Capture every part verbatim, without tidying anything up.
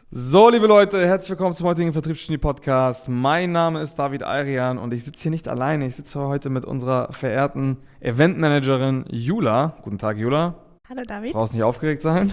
So, liebe Leute, herzlich willkommen zum heutigen Vertriebsgenie-Podcast. Mein Name ist David Ayrian und ich sitze hier nicht alleine. Ich sitze heute mit unserer verehrten Eventmanagerin Jula. Guten Tag, Jula. Hallo, David. Brauchst nicht aufgeregt sein.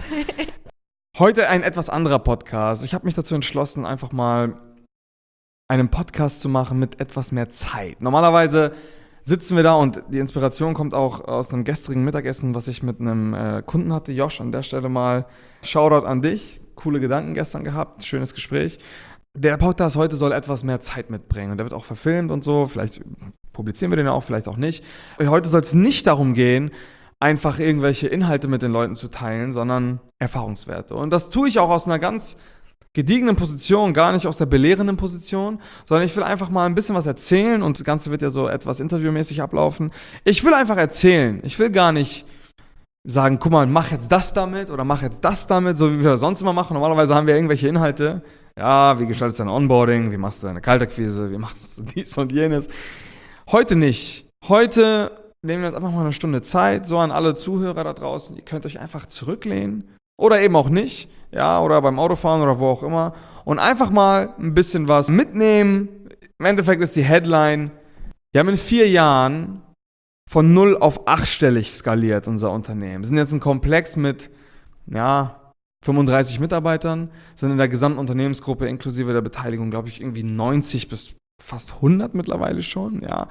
Heute ein etwas anderer Podcast. Ich habe mich dazu entschlossen, einfach mal einen Podcast zu machen mit etwas mehr Zeit. Normalerweise sitzen wir da und die Inspiration kommt auch aus einem gestrigen Mittagessen, was ich mit einem äh, Kunden hatte. Josh, an der Stelle mal Shoutout an dich. Coole Gedanken gestern gehabt, schönes Gespräch. Der Podcast heute soll etwas mehr Zeit mitbringen und der wird auch verfilmt und so. Vielleicht publizieren wir den ja auch, vielleicht auch nicht. Heute soll es nicht darum gehen, einfach irgendwelche Inhalte mit den Leuten zu teilen, sondern Erfahrungswerte. Und das tue ich auch aus einer ganz gediegenen Position, gar nicht aus der belehrenden Position, sondern ich will einfach mal ein bisschen was erzählen und das Ganze wird ja so etwas interviewmäßig ablaufen. Ich will einfach erzählen. Ich will gar nicht sagen, guck mal, mach jetzt das damit oder mach jetzt das damit, so wie wir das sonst immer machen. Normalerweise haben wir irgendwelche Inhalte. Ja, wie gestaltest du dein Onboarding, wie machst du deine Kaltakquise, wie machst du dies und jenes. Heute nicht. Heute nehmen wir uns einfach mal eine Stunde Zeit, so an alle Zuhörer da draußen. Ihr könnt euch einfach zurücklehnen oder eben auch nicht, ja, oder beim Autofahren oder wo auch immer und einfach mal ein bisschen was mitnehmen. Im Endeffekt ist die Headline, wir haben in vier Jahren von null auf achtstellig skaliert, unser Unternehmen. Wir sind jetzt ein Komplex mit, ja, fünfunddreißig Mitarbeitern, sind in der gesamten Unternehmensgruppe inklusive der Beteiligung, glaube ich, irgendwie neunzig bis fast hundert mittlerweile schon, ja.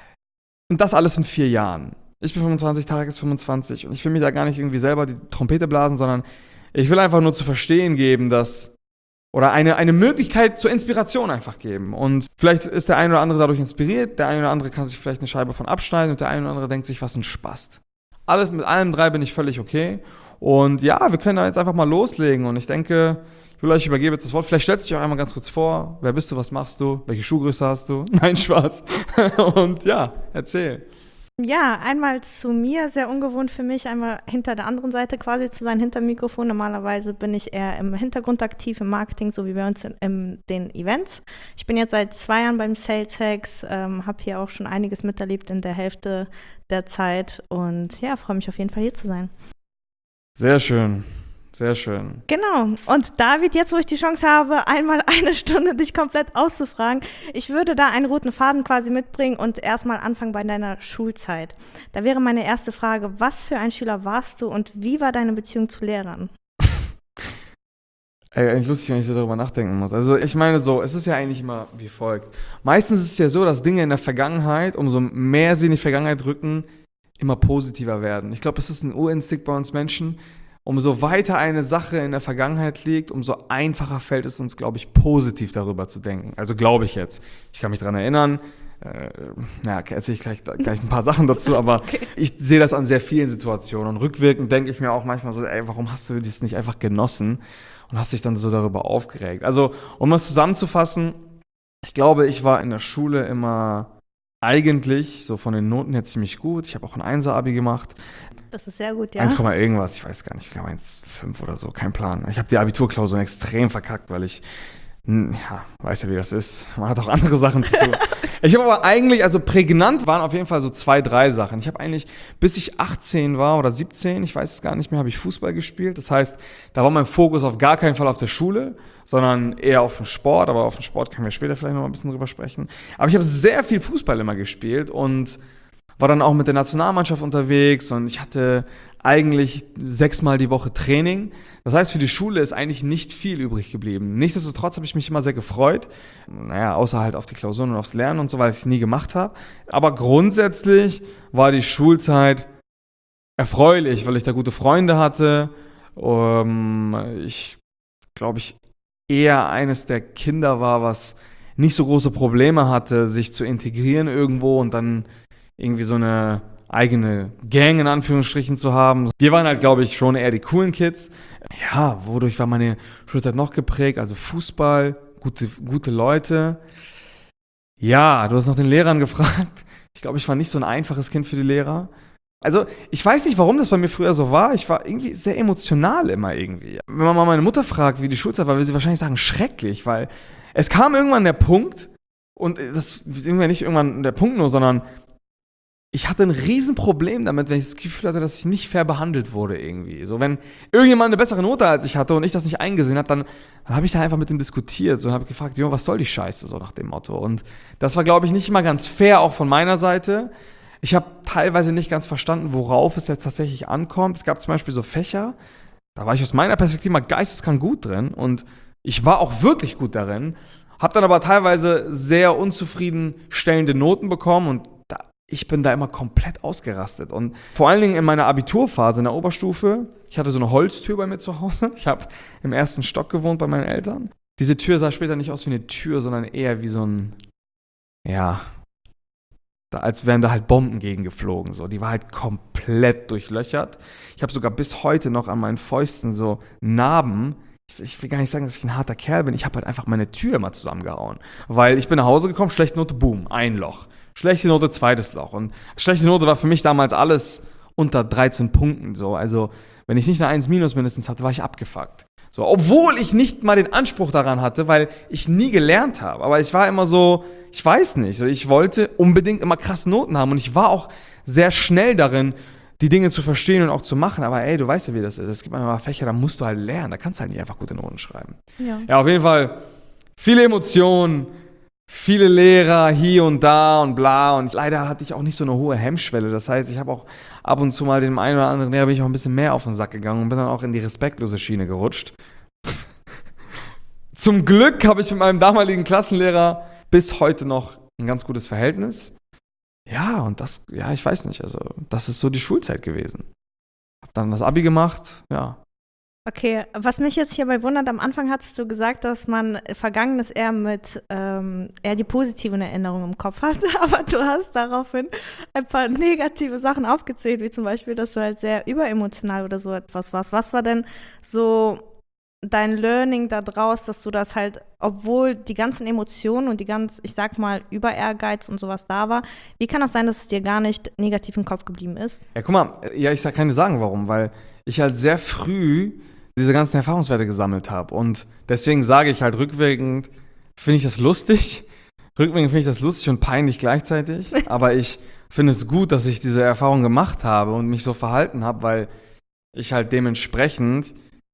Und das alles in vier Jahren. Ich bin fünfundzwanzig, Tarek ist fünfundzwanzig und ich will mir da gar nicht irgendwie selber die Trompete blasen, sondern ich will einfach nur zu verstehen geben, dass oder eine, eine Möglichkeit zur Inspiration einfach geben. Und vielleicht ist der eine oder andere dadurch inspiriert, der eine oder andere kann sich vielleicht eine Scheibe von abschneiden und der eine oder andere denkt sich, was ein Spaß. Alles, mit allem drei bin ich völlig okay. Und ja, wir können da jetzt einfach mal loslegen. Und ich denke, ich will euch übergebe jetzt das Wort. Vielleicht stellst du dich auch einmal ganz kurz vor. Wer bist du, was machst du, welche Schuhgröße hast du? Nein, Spaß. Und ja, erzähl. Ja, einmal zu mir, sehr ungewohnt für mich, einmal hinter der anderen Seite quasi zu sein, hinter dem Mikrofon. Normalerweise bin ich eher im Hintergrund aktiv, im Marketing, so wie bei uns in, in den Events. Ich bin jetzt seit zwei Jahren beim Sales Hacks, ähm, habe hier auch schon einiges miterlebt in der Hälfte der Zeit und ja, freue mich auf jeden Fall hier zu sein. Sehr schön. Sehr schön. Genau. Und David, jetzt wo ich die Chance habe, einmal eine Stunde dich komplett auszufragen, ich würde da einen roten Faden quasi mitbringen und erstmal anfangen bei deiner Schulzeit. Da wäre meine erste Frage, was für ein Schüler warst du und wie war deine Beziehung zu Lehrern? Ey, eigentlich lustig, wenn ich so darüber nachdenken muss. Also ich meine so, es ist ja eigentlich immer wie folgt. Meistens ist es ja so, dass Dinge in der Vergangenheit, umso mehr sie in die Vergangenheit rücken, immer positiver werden. Ich glaube, es ist ein Urinstinkt bei uns Menschen. Umso weiter eine Sache in der Vergangenheit liegt, umso einfacher fällt es uns, glaube ich, positiv darüber zu denken. Also glaube ich jetzt. Ich kann mich daran erinnern, äh, naja, erzähle ich gleich, gleich ein paar Sachen dazu, aber okay. Ich sehe das an sehr vielen Situationen. Und rückwirkend denke ich mir auch manchmal so, ey, warum hast du das nicht einfach genossen und hast dich dann so darüber aufgeregt? Also, um das zusammenzufassen, ich glaube, ich war in der Schule immer eigentlich, so von den Noten her ziemlich gut. Ich habe auch ein Einser-Abi gemacht. Das ist sehr gut, ja. eins, irgendwas, ich weiß gar nicht, ich glaube eins Komma fünf oder so, kein Plan. Ich habe die Abiturklausuren extrem verkackt, weil ich, ja, weiß ja, wie das ist. Man hat auch andere Sachen zu tun. Ich habe aber eigentlich, also prägnant waren auf jeden Fall so zwei, drei Sachen. Ich habe eigentlich, bis ich achtzehn war oder siebzehn, ich weiß es gar nicht mehr, habe ich Fußball gespielt. Das heißt, da war mein Fokus auf gar keinen Fall auf der Schule, sondern eher auf den Sport. Aber auf den Sport können wir später vielleicht noch mal ein bisschen drüber sprechen. Aber ich habe sehr viel Fußball immer gespielt und war dann auch mit der Nationalmannschaft unterwegs und ich hatte eigentlich sechsmal die Woche Training. Das heißt, für die Schule ist eigentlich nicht viel übrig geblieben. Nichtsdestotrotz habe ich mich immer sehr gefreut. Naja, außer halt auf die Klausuren und aufs Lernen und so, weil ich es nie gemacht habe. Aber grundsätzlich war die Schulzeit erfreulich, weil ich da gute Freunde hatte. Um, ich glaube, ich eher eines der Kinder war, was nicht so große Probleme hatte, sich zu integrieren irgendwo und dann irgendwie so eine eigene Gang in Anführungsstrichen zu haben. Wir waren halt, glaube ich, schon eher die coolen Kids. Ja, wodurch war meine Schulzeit noch geprägt? Also Fußball, gute, gute Leute. Ja, du hast nach den Lehrern gefragt. Ich glaube, ich war nicht so ein einfaches Kind für die Lehrer. Also ich weiß nicht, warum das bei mir früher so war. Ich war irgendwie sehr emotional immer irgendwie. Wenn man mal meine Mutter fragt, wie die Schulzeit war, will sie wahrscheinlich sagen, schrecklich, weil es kam irgendwann der Punkt, und das ist irgendwann nicht irgendwann der Punkt nur, sondern ich hatte ein Riesenproblem damit, wenn ich das Gefühl hatte, dass ich nicht fair behandelt wurde irgendwie. So, wenn irgendjemand eine bessere Note als ich hatte und ich das nicht eingesehen habe, dann, dann habe ich da einfach mit ihm diskutiert so, und habe gefragt, jo, was soll die Scheiße, so nach dem Motto. Und das war, glaube ich, nicht immer ganz fair, auch von meiner Seite. Ich habe teilweise nicht ganz verstanden, worauf es jetzt tatsächlich ankommt. Es gab zum Beispiel so Fächer, da war ich aus meiner Perspektive mal geisteskrank gut drin und ich war auch wirklich gut darin, habe dann aber teilweise sehr unzufriedenstellende Noten bekommen und ich bin da immer komplett ausgerastet. Und vor allen Dingen in meiner Abiturphase in der Oberstufe, ich hatte so eine Holztür bei mir zu Hause. Ich habe im ersten Stock gewohnt bei meinen Eltern. Diese Tür sah später nicht aus wie eine Tür, sondern eher wie so ein, ja, da, als wären da halt Bomben gegengeflogen. So. Die war halt komplett durchlöchert. Ich habe sogar bis heute noch an meinen Fäusten so Narben. Ich, ich will gar nicht sagen, dass ich ein harter Kerl bin. Ich habe halt einfach meine Tür immer zusammengehauen. Weil ich bin nach Hause gekommen, schlechte Note, boom, ein Loch. Schlechte Note, zweites Loch. Und schlechte Note war für mich damals alles unter dreizehn Punkten. So. Also, wenn ich nicht eine eins minus mindestens hatte, war ich abgefuckt. So. Obwohl ich nicht mal den Anspruch daran hatte, weil ich nie gelernt habe. Aber ich war immer so, ich weiß nicht, ich wollte unbedingt immer krasse Noten haben. Und ich war auch sehr schnell darin, die Dinge zu verstehen und auch zu machen. Aber ey, du weißt ja, wie das ist. Es gibt manchmal Fächer, da musst du halt lernen. Da kannst du halt nicht einfach gute Noten schreiben. Ja, ja, auf jeden Fall viele Emotionen. Viele Lehrer hier und da und bla und leider hatte ich auch nicht so eine hohe Hemmschwelle. Das heißt, ich habe auch ab und zu mal dem einen oder anderen Lehrer bin ich auch ein bisschen mehr auf den Sack gegangen und bin dann auch in die respektlose Schiene gerutscht. Zum Glück habe ich mit meinem damaligen Klassenlehrer bis heute noch ein ganz gutes Verhältnis. Ja, und das, ja, ich weiß nicht, also das ist so die Schulzeit gewesen. Hab dann das Abi gemacht, ja. Okay, was mich jetzt hierbei wundert, am Anfang hattest du gesagt, dass man Vergangenes eher mit, ähm, eher die positiven Erinnerungen im Kopf hat, aber du hast daraufhin ein paar negative Sachen aufgezählt, wie zum Beispiel, dass du halt sehr überemotional oder so etwas warst. Was war denn so dein Learning da draus, dass du das halt, obwohl die ganzen Emotionen und die ganz, ich sag mal, über Ehrgeiz und sowas da war, wie kann das sein, dass es dir gar nicht negativ im Kopf geblieben ist? Ja, guck mal, ja, ich kann dir sagen, warum, weil ich halt sehr früh diese ganzen Erfahrungswerte gesammelt habe. Und deswegen sage ich halt rückwirkend, finde ich das lustig. Rückwirkend finde ich das lustig und peinlich gleichzeitig. Aber ich finde es gut, dass ich diese Erfahrung gemacht habe und mich so verhalten habe, weil ich halt dementsprechend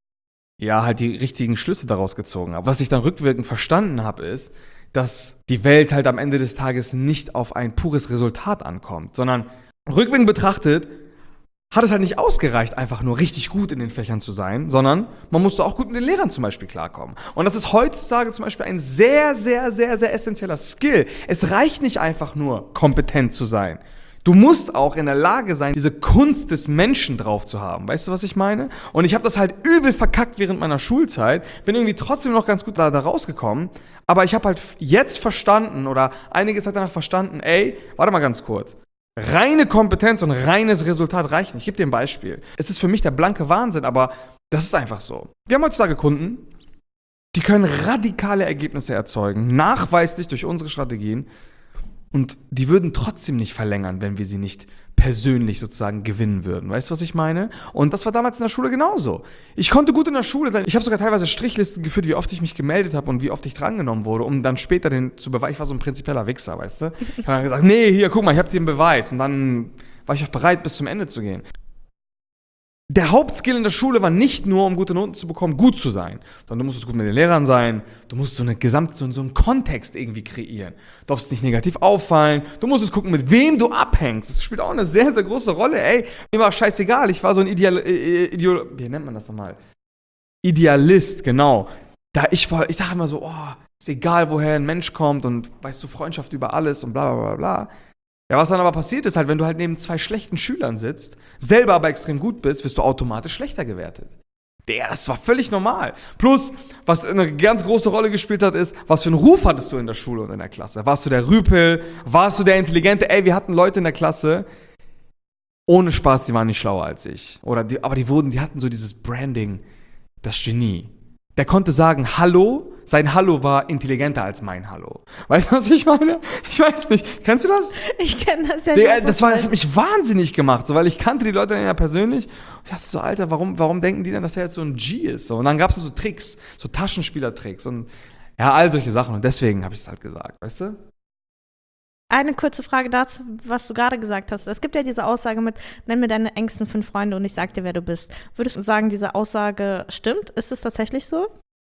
ja halt die richtigen Schlüsse daraus gezogen habe. Was ich dann rückwirkend verstanden habe, ist, dass die Welt halt am Ende des Tages nicht auf ein pures Resultat ankommt, sondern rückwirkend betrachtet hat es halt nicht ausgereicht, einfach nur richtig gut in den Fächern zu sein, sondern man musste auch gut mit den Lehrern zum Beispiel klarkommen. Und das ist heutzutage zum Beispiel ein sehr, sehr, sehr, sehr essentieller Skill. Es reicht nicht einfach nur, kompetent zu sein. Du musst auch in der Lage sein, diese Kunst des Menschen drauf zu haben. Weißt du, was ich meine? Und ich habe das halt übel verkackt während meiner Schulzeit, bin irgendwie trotzdem noch ganz gut da, da rausgekommen, aber ich habe halt jetzt verstanden oder einige Zeit danach verstanden, ey, warte mal ganz kurz. Reine Kompetenz und reines Resultat reicht nicht. Ich gebe dir ein Beispiel. Es ist für mich der blanke Wahnsinn, aber das ist einfach so. Wir haben heutzutage Kunden, die können radikale Ergebnisse erzeugen, nachweislich durch unsere Strategien. Und die würden trotzdem nicht verlängern, wenn wir sie nicht persönlich sozusagen gewinnen würden. Weißt du, was ich meine? Und das war damals in der Schule genauso. Ich konnte gut in der Schule sein. Ich habe sogar teilweise Strichlisten geführt, wie oft ich mich gemeldet habe und wie oft ich drangenommen wurde, um dann später den zu beweisen. Ich war so ein prinzipieller Wichser, weißt du? Ich habe dann gesagt, nee, hier, guck mal, ich habe dir einen Beweis. Und dann war ich auch bereit, bis zum Ende zu gehen. Der Hauptskill in der Schule war nicht nur, um gute Noten zu bekommen, gut zu sein, sondern du musstest gut mit den Lehrern sein, du musst so eine Gesamt, so, so einen Kontext irgendwie kreieren. Du darfst nicht negativ auffallen, du musstest gucken, mit wem du abhängst. Das spielt auch eine sehr, sehr große Rolle. Ey, mir war scheißegal, ich war so ein Ideal, äh, Ideal wie nennt man das nochmal? Idealist, genau. Da ich, war, ich dachte immer so, oh, ist egal, woher ein Mensch kommt und weißt du, Freundschaft über alles und bla bla bla bla. Ja, was dann aber passiert ist halt, wenn du halt neben zwei schlechten Schülern sitzt, selber aber extrem gut bist, wirst du automatisch schlechter gewertet. Der, das war völlig normal. Plus, was eine ganz große Rolle gespielt hat, ist, was für einen Ruf hattest du in der Schule und in der Klasse? Warst du der Rüpel? Warst du der Intelligente? Ey, wir hatten Leute in der Klasse, ohne Spaß, die waren nicht schlauer als ich. Oder die, aber die wurden, die hatten so dieses Branding, das Genie. Der konnte sagen Hallo, sein Hallo war intelligenter als mein Hallo. Weißt du, was ich meine? Ich weiß nicht. Kennst du das? Ich kenne das ja. Der, das, war, das hat mich wahnsinnig gemacht, so, weil ich kannte die Leute dann ja persönlich. Ich dachte so, Alter, warum, warum denken die denn, dass er jetzt so ein G ist? So, und dann gab es so Tricks, so Taschenspielertricks und ja, all solche Sachen. Und deswegen habe ich es halt gesagt, weißt du? eine kurze Frage dazu, was du gerade gesagt hast. Es gibt ja diese Aussage mit, nenn mir deine engsten fünf Freunde und ich sag dir, wer du bist. Würdest du sagen, diese Aussage stimmt? Ist es tatsächlich so?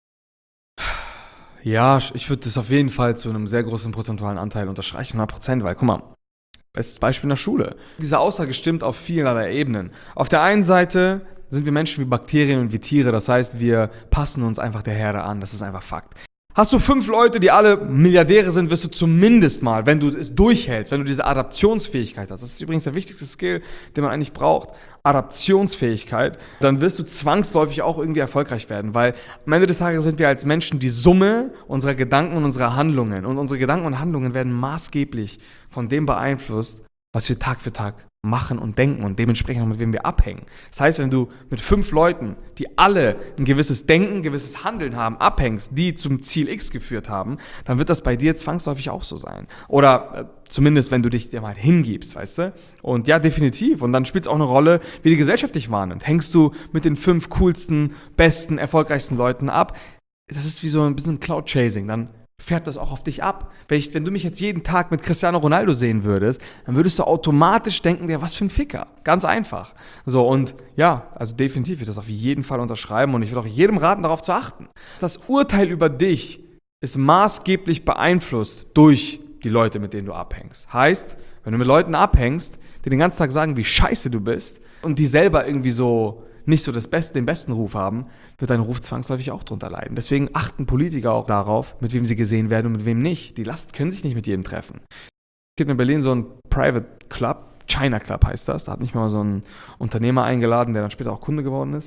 Ja, ich würde das auf jeden Fall zu einem sehr großen prozentualen Anteil unterstreichen, hundert Prozent, weil guck mal, bestes Beispiel in der Schule. Diese Aussage stimmt auf vielerlei Ebenen. Auf der einen Seite sind wir Menschen wie Bakterien und wie Tiere, das heißt, wir passen uns einfach der Herde an, das ist einfach Fakt. Hast du fünf Leute, die alle Milliardäre sind, wirst du zumindest mal, wenn du es durchhältst, wenn du diese Adaptionsfähigkeit hast, das ist übrigens der wichtigste Skill, den man eigentlich braucht, Adaptionsfähigkeit, dann wirst du zwangsläufig auch irgendwie erfolgreich werden, weil am Ende des Tages sind wir als Menschen die Summe unserer Gedanken und unserer Handlungen und unsere Gedanken und Handlungen werden maßgeblich von dem beeinflusst, was wir Tag für Tag machen und denken und dementsprechend auch mit wem wir abhängen. Das heißt, wenn du mit fünf Leuten, die alle ein gewisses Denken, ein gewisses Handeln haben, abhängst, die zum Ziel X geführt haben, dann wird das bei dir zwangsläufig auch so sein. Oder äh, zumindest, wenn du dich dir mal hingibst, weißt du? Und ja, definitiv. Und dann spielt es auch eine Rolle, wie die Gesellschaft dich wahrnimmt. Hängst du mit den fünf coolsten, besten, erfolgreichsten Leuten ab? Das ist wie so ein bisschen Cloud-Chasing. Dann fährt das auch auf dich ab. Wenn, ich, wenn du mich jetzt jeden Tag mit Cristiano Ronaldo sehen würdest, dann würdest du automatisch denken, ja, was für ein Ficker. Ganz einfach. So, und ja, also definitiv würde ich das auf jeden Fall unterschreiben und ich würde auch jedem raten, darauf zu achten. Das Urteil über dich ist maßgeblich beeinflusst durch die Leute, mit denen du abhängst. Heißt, wenn du mit Leuten abhängst, die den ganzen Tag sagen, wie scheiße du bist und die selber irgendwie so nicht so das Beste, den besten Ruf haben, wird dein Ruf zwangsläufig auch drunter leiden. Deswegen achten Politiker auch darauf, mit wem sie gesehen werden und mit wem nicht. Die Last können sich nicht mit jedem treffen. Es gibt in Berlin so einen Private Club, China Club heißt das. Da hat mich mal so ein Unternehmer eingeladen, der dann später auch Kunde geworden ist.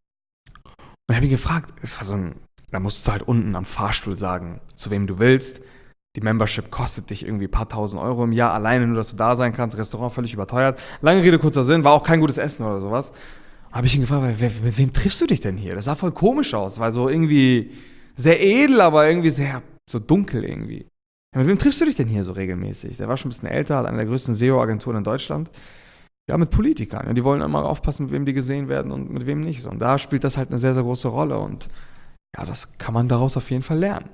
Und ich habe ihn gefragt, es war so ein, da musst du halt unten am Fahrstuhl sagen, zu wem du willst. Die Membership kostet dich irgendwie ein paar tausend Euro im Jahr, alleine nur, dass du da sein kannst. Restaurant völlig überteuert. Lange Rede, kurzer Sinn, war auch kein gutes Essen oder sowas. Habe ich ihn gefragt, wer, mit wem triffst du dich denn hier? Das sah voll komisch aus, war so irgendwie sehr edel, aber irgendwie sehr so dunkel irgendwie. Ja, mit wem triffst du dich denn hier so regelmäßig? Der war schon ein bisschen älter, hat eine der größten S E O-Agenturen in Deutschland. Ja, mit Politikern. Ja, die wollen immer aufpassen, mit wem die gesehen werden und mit wem nicht. Und da spielt das halt eine sehr, sehr große Rolle. Und ja, das kann man daraus auf jeden Fall lernen.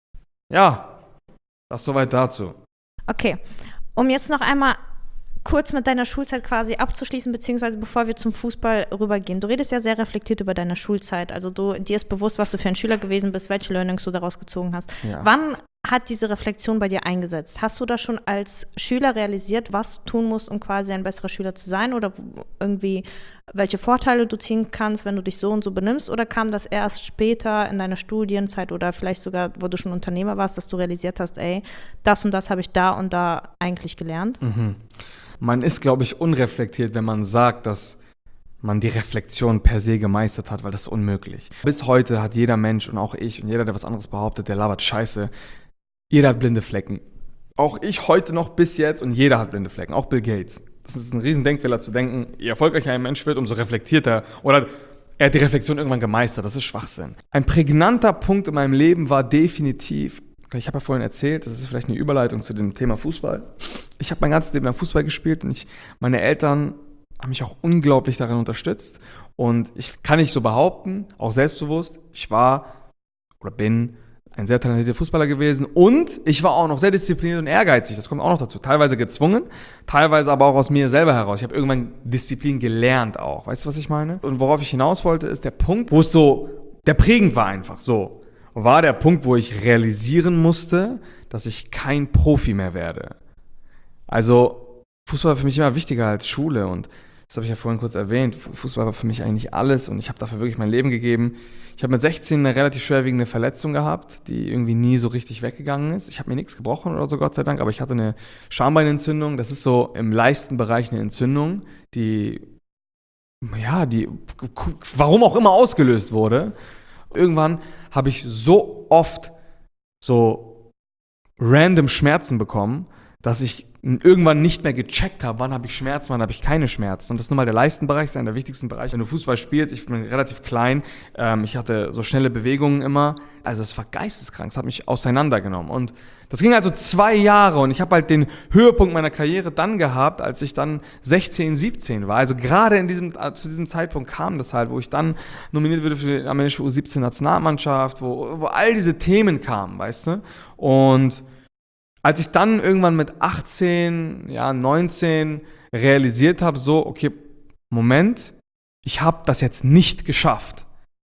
Ja, das soweit dazu. Okay, um jetzt noch einmal kurz mit deiner Schulzeit quasi abzuschließen, beziehungsweise bevor wir zum Fußball rübergehen. Du redest ja sehr reflektiert über deine Schulzeit. Also du, dir ist bewusst, was du für ein Schüler gewesen bist, welche Learnings du daraus gezogen hast. Ja. Wann hat diese Reflexion bei dir eingesetzt? Hast du da schon als Schüler realisiert, was du tun musst, um quasi ein besserer Schüler zu sein? Oder irgendwie, welche Vorteile du ziehen kannst, wenn du dich so und so benimmst? Oder kam das erst später in deiner Studienzeit oder vielleicht sogar, wo du schon Unternehmer warst, dass du realisiert hast, ey, das und das habe ich da und da eigentlich gelernt? Mhm. Man ist, glaube ich, unreflektiert, wenn man sagt, dass man die Reflexion per se gemeistert hat, weil das ist unmöglich. Bis heute hat jeder Mensch und auch ich und jeder, der was anderes behauptet, der labert Scheiße. Jeder hat blinde Flecken. Auch ich heute noch bis jetzt und jeder hat blinde Flecken, auch Bill Gates. Das ist ein riesen Denkfehler zu denken, je erfolgreicher ein Mensch wird, umso reflektierter oder er hat die Reflexion irgendwann gemeistert, das ist Schwachsinn. Ein prägnanter Punkt in meinem Leben war definitiv, ich habe ja vorhin erzählt, das ist vielleicht eine Überleitung zu dem Thema Fußball. Ich habe mein ganzes Leben lang Fußball gespielt und ich, meine Eltern haben mich auch unglaublich darin unterstützt. Und ich kann nicht so behaupten, auch selbstbewusst, ich war oder bin ein sehr talentierter Fußballer gewesen und ich war auch noch sehr diszipliniert und ehrgeizig, das kommt auch noch dazu. Teilweise gezwungen, teilweise aber auch aus mir selber heraus. Ich habe irgendwann Disziplin gelernt auch, weißt du, was ich meine? Und worauf ich hinaus wollte, ist der Punkt, wo es so, der prägend war einfach so. War der Punkt, wo ich realisieren musste, dass ich kein Profi mehr werde. Also Fußball war für mich immer wichtiger als Schule und das habe ich ja vorhin kurz erwähnt. Fußball war für mich eigentlich alles und ich habe dafür wirklich mein Leben gegeben. Ich habe mit sechzehn eine relativ schwerwiegende Verletzung gehabt, die irgendwie nie so richtig weggegangen ist. Ich habe mir nichts gebrochen oder so, Gott sei Dank, aber ich hatte eine Schambeinentzündung. Das ist so im Leistenbereich eine Entzündung, die, ja, die, warum auch immer ausgelöst wurde. Irgendwann habe ich so oft so random Schmerzen bekommen, dass ich irgendwann nicht mehr gecheckt habe, wann habe ich Schmerzen, wann habe ich keine Schmerzen. Und das ist nun mal der Leistenbereich, das ist einer der wichtigsten Bereiche. Wenn du Fußball spielst, ich bin relativ klein, ähm, ich hatte so schnelle Bewegungen immer. Also es war geisteskrank, es hat mich auseinandergenommen. Und das ging also zwei Jahre und ich habe halt den Höhepunkt meiner Karriere dann gehabt, als ich dann sechzehn, siebzehn war. Also gerade in diesem, zu diesem Zeitpunkt kam das halt, wo ich dann nominiert wurde für die amerikanische U siebzehn Nationalmannschaft, wo, wo all diese Themen kamen, weißt du. Und Als ich dann irgendwann mit achtzehn, ja, neunzehn realisiert habe, so, okay, Moment, ich habe das jetzt nicht geschafft.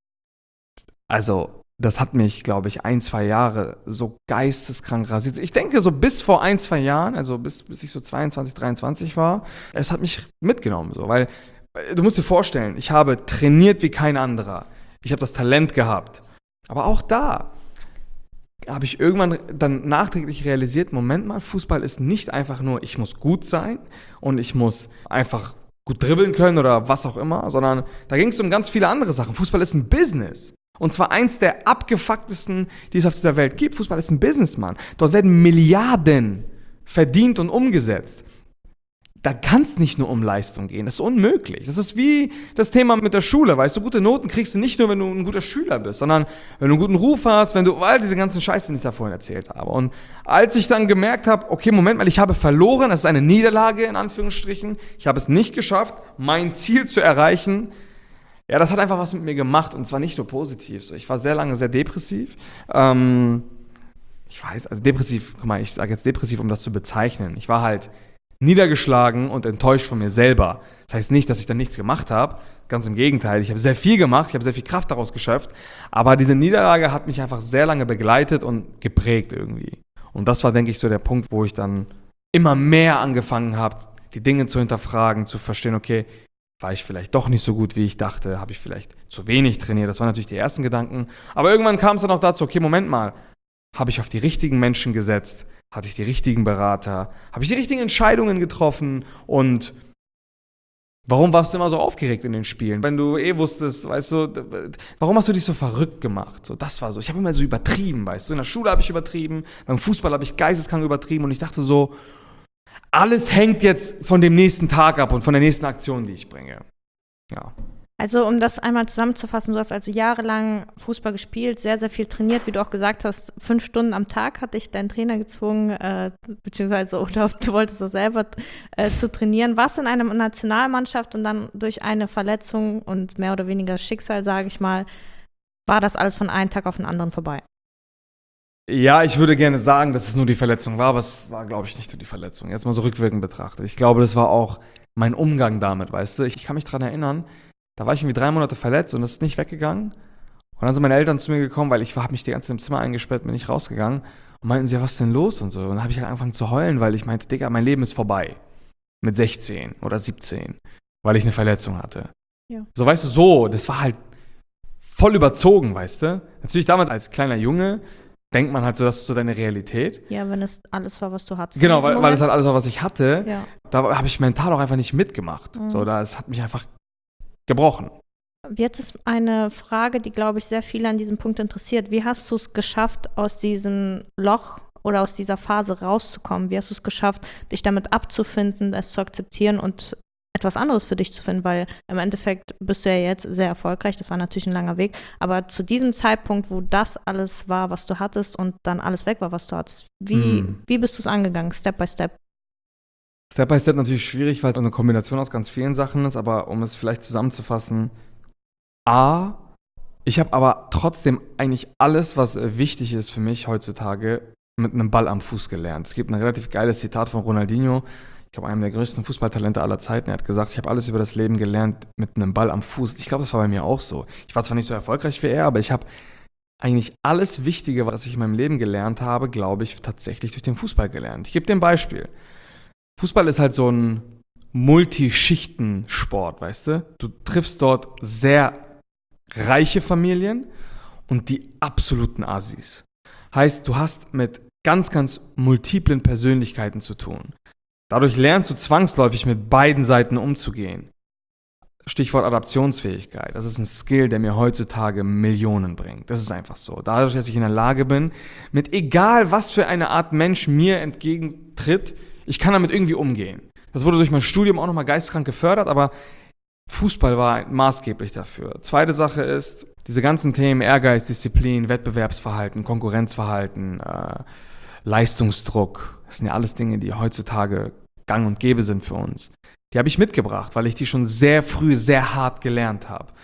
Also, das hat mich, glaube ich, ein, zwei Jahre so geisteskrank rasiert. Ich denke, so bis vor ein, zwei Jahren, also bis, bis ich so zweiundzwanzig, dreiundzwanzig war, es hat mich mitgenommen, so, weil du musst dir vorstellen, ich habe trainiert wie kein anderer. Ich habe das Talent gehabt. Aber auch da habe ich irgendwann dann nachträglich realisiert, Moment mal, Fußball ist nicht einfach nur, ich muss gut sein und ich muss einfach gut dribbeln können oder was auch immer, sondern da ging es um ganz viele andere Sachen. Fußball ist ein Business. Und zwar eins der abgefucktesten, die es auf dieser Welt gibt. Fußball ist ein Business, Mann. Dort werden Milliarden verdient und umgesetzt. Da kann es nicht nur um Leistung gehen. Das ist unmöglich. Das ist wie das Thema mit der Schule. Weißt du, gute Noten kriegst du nicht nur, wenn du ein guter Schüler bist, sondern wenn du einen guten Ruf hast, wenn du all diese ganzen Scheiße, die ich da vorhin erzählt habe. Und als ich dann gemerkt habe, okay, Moment mal, ich habe verloren, das ist eine Niederlage in Anführungsstrichen, ich habe es nicht geschafft, mein Ziel zu erreichen, ja, das hat einfach was mit mir gemacht und zwar nicht nur positiv. Ich war sehr lange sehr depressiv. Ähm, ich weiß, also depressiv, guck mal, ich sage jetzt depressiv, um das zu bezeichnen. Ich war halt niedergeschlagen und enttäuscht von mir selber. Das heißt nicht, dass ich dann nichts gemacht habe. Ganz im Gegenteil. Ich habe sehr viel gemacht, ich habe sehr viel Kraft daraus geschöpft. Aber diese Niederlage hat mich einfach sehr lange begleitet und geprägt irgendwie. Und das war, denke ich, so der Punkt, wo ich dann immer mehr angefangen habe, die Dinge zu hinterfragen, zu verstehen, okay, war ich vielleicht doch nicht so gut, wie ich dachte? Habe ich vielleicht zu wenig trainiert? Das waren natürlich die ersten Gedanken. Aber irgendwann kam es dann auch dazu, okay, Moment mal, habe ich auf die richtigen Menschen gesetzt? Hatte ich die richtigen Berater? Habe ich die richtigen Entscheidungen getroffen? Und warum warst du immer so aufgeregt in den Spielen? Wenn du eh wusstest, weißt du, warum hast du dich so verrückt gemacht? So, das war so. Ich habe immer so übertrieben, weißt du. In der Schule habe ich übertrieben, beim Fußball habe ich geisteskrank übertrieben und ich dachte so, alles hängt jetzt von dem nächsten Tag ab und von der nächsten Aktion, die ich bringe. Ja. Also um das einmal zusammenzufassen, du hast also jahrelang Fußball gespielt, sehr, sehr viel trainiert, wie du auch gesagt hast, fünf Stunden am Tag hat dich dein Trainer gezwungen, äh, beziehungsweise oder du wolltest das selber äh, zu trainieren. Warst in einer Nationalmannschaft und dann durch eine Verletzung und mehr oder weniger Schicksal, sage ich mal, war das alles von einem Tag auf den anderen vorbei? Ja, ich würde gerne sagen, dass es nur die Verletzung war, aber es war, glaube ich, nicht nur die Verletzung. Jetzt mal so rückwirkend betrachtet. Ich glaube, das war auch mein Umgang damit, weißt du. Ich, ich kann mich daran erinnern, da war ich irgendwie drei Monate verletzt und das ist nicht weggegangen. Und dann sind meine Eltern zu mir gekommen, weil ich habe mich die ganze Zeit im Zimmer eingesperrt, bin nicht rausgegangen. Und meinten sie, ja, was ist denn los und so. Und dann habe ich halt angefangen zu heulen, weil ich meinte, Digga, mein Leben ist vorbei. Mit sechzehn oder siebzehn, weil ich eine Verletzung hatte. Ja. So, weißt du, so, das war halt voll überzogen, weißt du. Natürlich damals als kleiner Junge denkt man halt so, das ist so deine Realität. Ja, wenn es alles war, was du hattest. Genau, weil, weil es halt alles war, was ich hatte. Ja. Da habe ich mental auch einfach nicht mitgemacht. Mhm. So, das hat mich einfach gebrochen. Jetzt ist eine Frage, die, glaube ich, sehr viele an diesem Punkt interessiert. Wie hast du es geschafft, aus diesem Loch oder aus dieser Phase rauszukommen? Wie hast du es geschafft, dich damit abzufinden, es zu akzeptieren und etwas anderes für dich zu finden? Weil im Endeffekt bist du ja jetzt sehr erfolgreich. Das war natürlich ein langer Weg. Aber zu diesem Zeitpunkt, wo das alles war, was du hattest und dann alles weg war, was du hattest, wie, hm. wie bist du es angegangen, Step by Step? Step by Step natürlich schwierig, weil es eine Kombination aus ganz vielen Sachen ist, aber um es vielleicht zusammenzufassen, A, ich habe aber trotzdem eigentlich alles, was wichtig ist für mich heutzutage, mit einem Ball am Fuß gelernt. Es gibt ein relativ geiles Zitat von Ronaldinho, ich glaube, einem der größten Fußballtalente aller Zeiten. Er hat gesagt, ich habe alles über das Leben gelernt mit einem Ball am Fuß. Ich glaube, das war bei mir auch so. Ich war zwar nicht so erfolgreich wie er, aber ich habe eigentlich alles Wichtige, was ich in meinem Leben gelernt habe, glaube ich, tatsächlich durch den Fußball gelernt. Ich gebe dir ein Beispiel. Fußball ist halt so ein Multischichten-Sport, weißt du? Du triffst dort sehr reiche Familien und die absoluten Assis. Heißt, du hast mit ganz, ganz multiplen Persönlichkeiten zu tun. Dadurch lernst du zwangsläufig mit beiden Seiten umzugehen. Stichwort Adaptionsfähigkeit. Das ist ein Skill, der mir heutzutage Millionen bringt. Das ist einfach so. Dadurch, dass ich in der Lage bin, mit egal was für eine Art Mensch mir entgegentritt, ich kann damit irgendwie umgehen. Das wurde durch mein Studium auch nochmal geisteskrank gefördert, aber Fußball war maßgeblich dafür. Zweite Sache ist, diese ganzen Themen Ehrgeiz, Disziplin, Wettbewerbsverhalten, Konkurrenzverhalten, äh, Leistungsdruck, das sind ja alles Dinge, die heutzutage gang und gäbe sind für uns. Die habe ich mitgebracht, weil ich die schon sehr früh, sehr hart gelernt habe.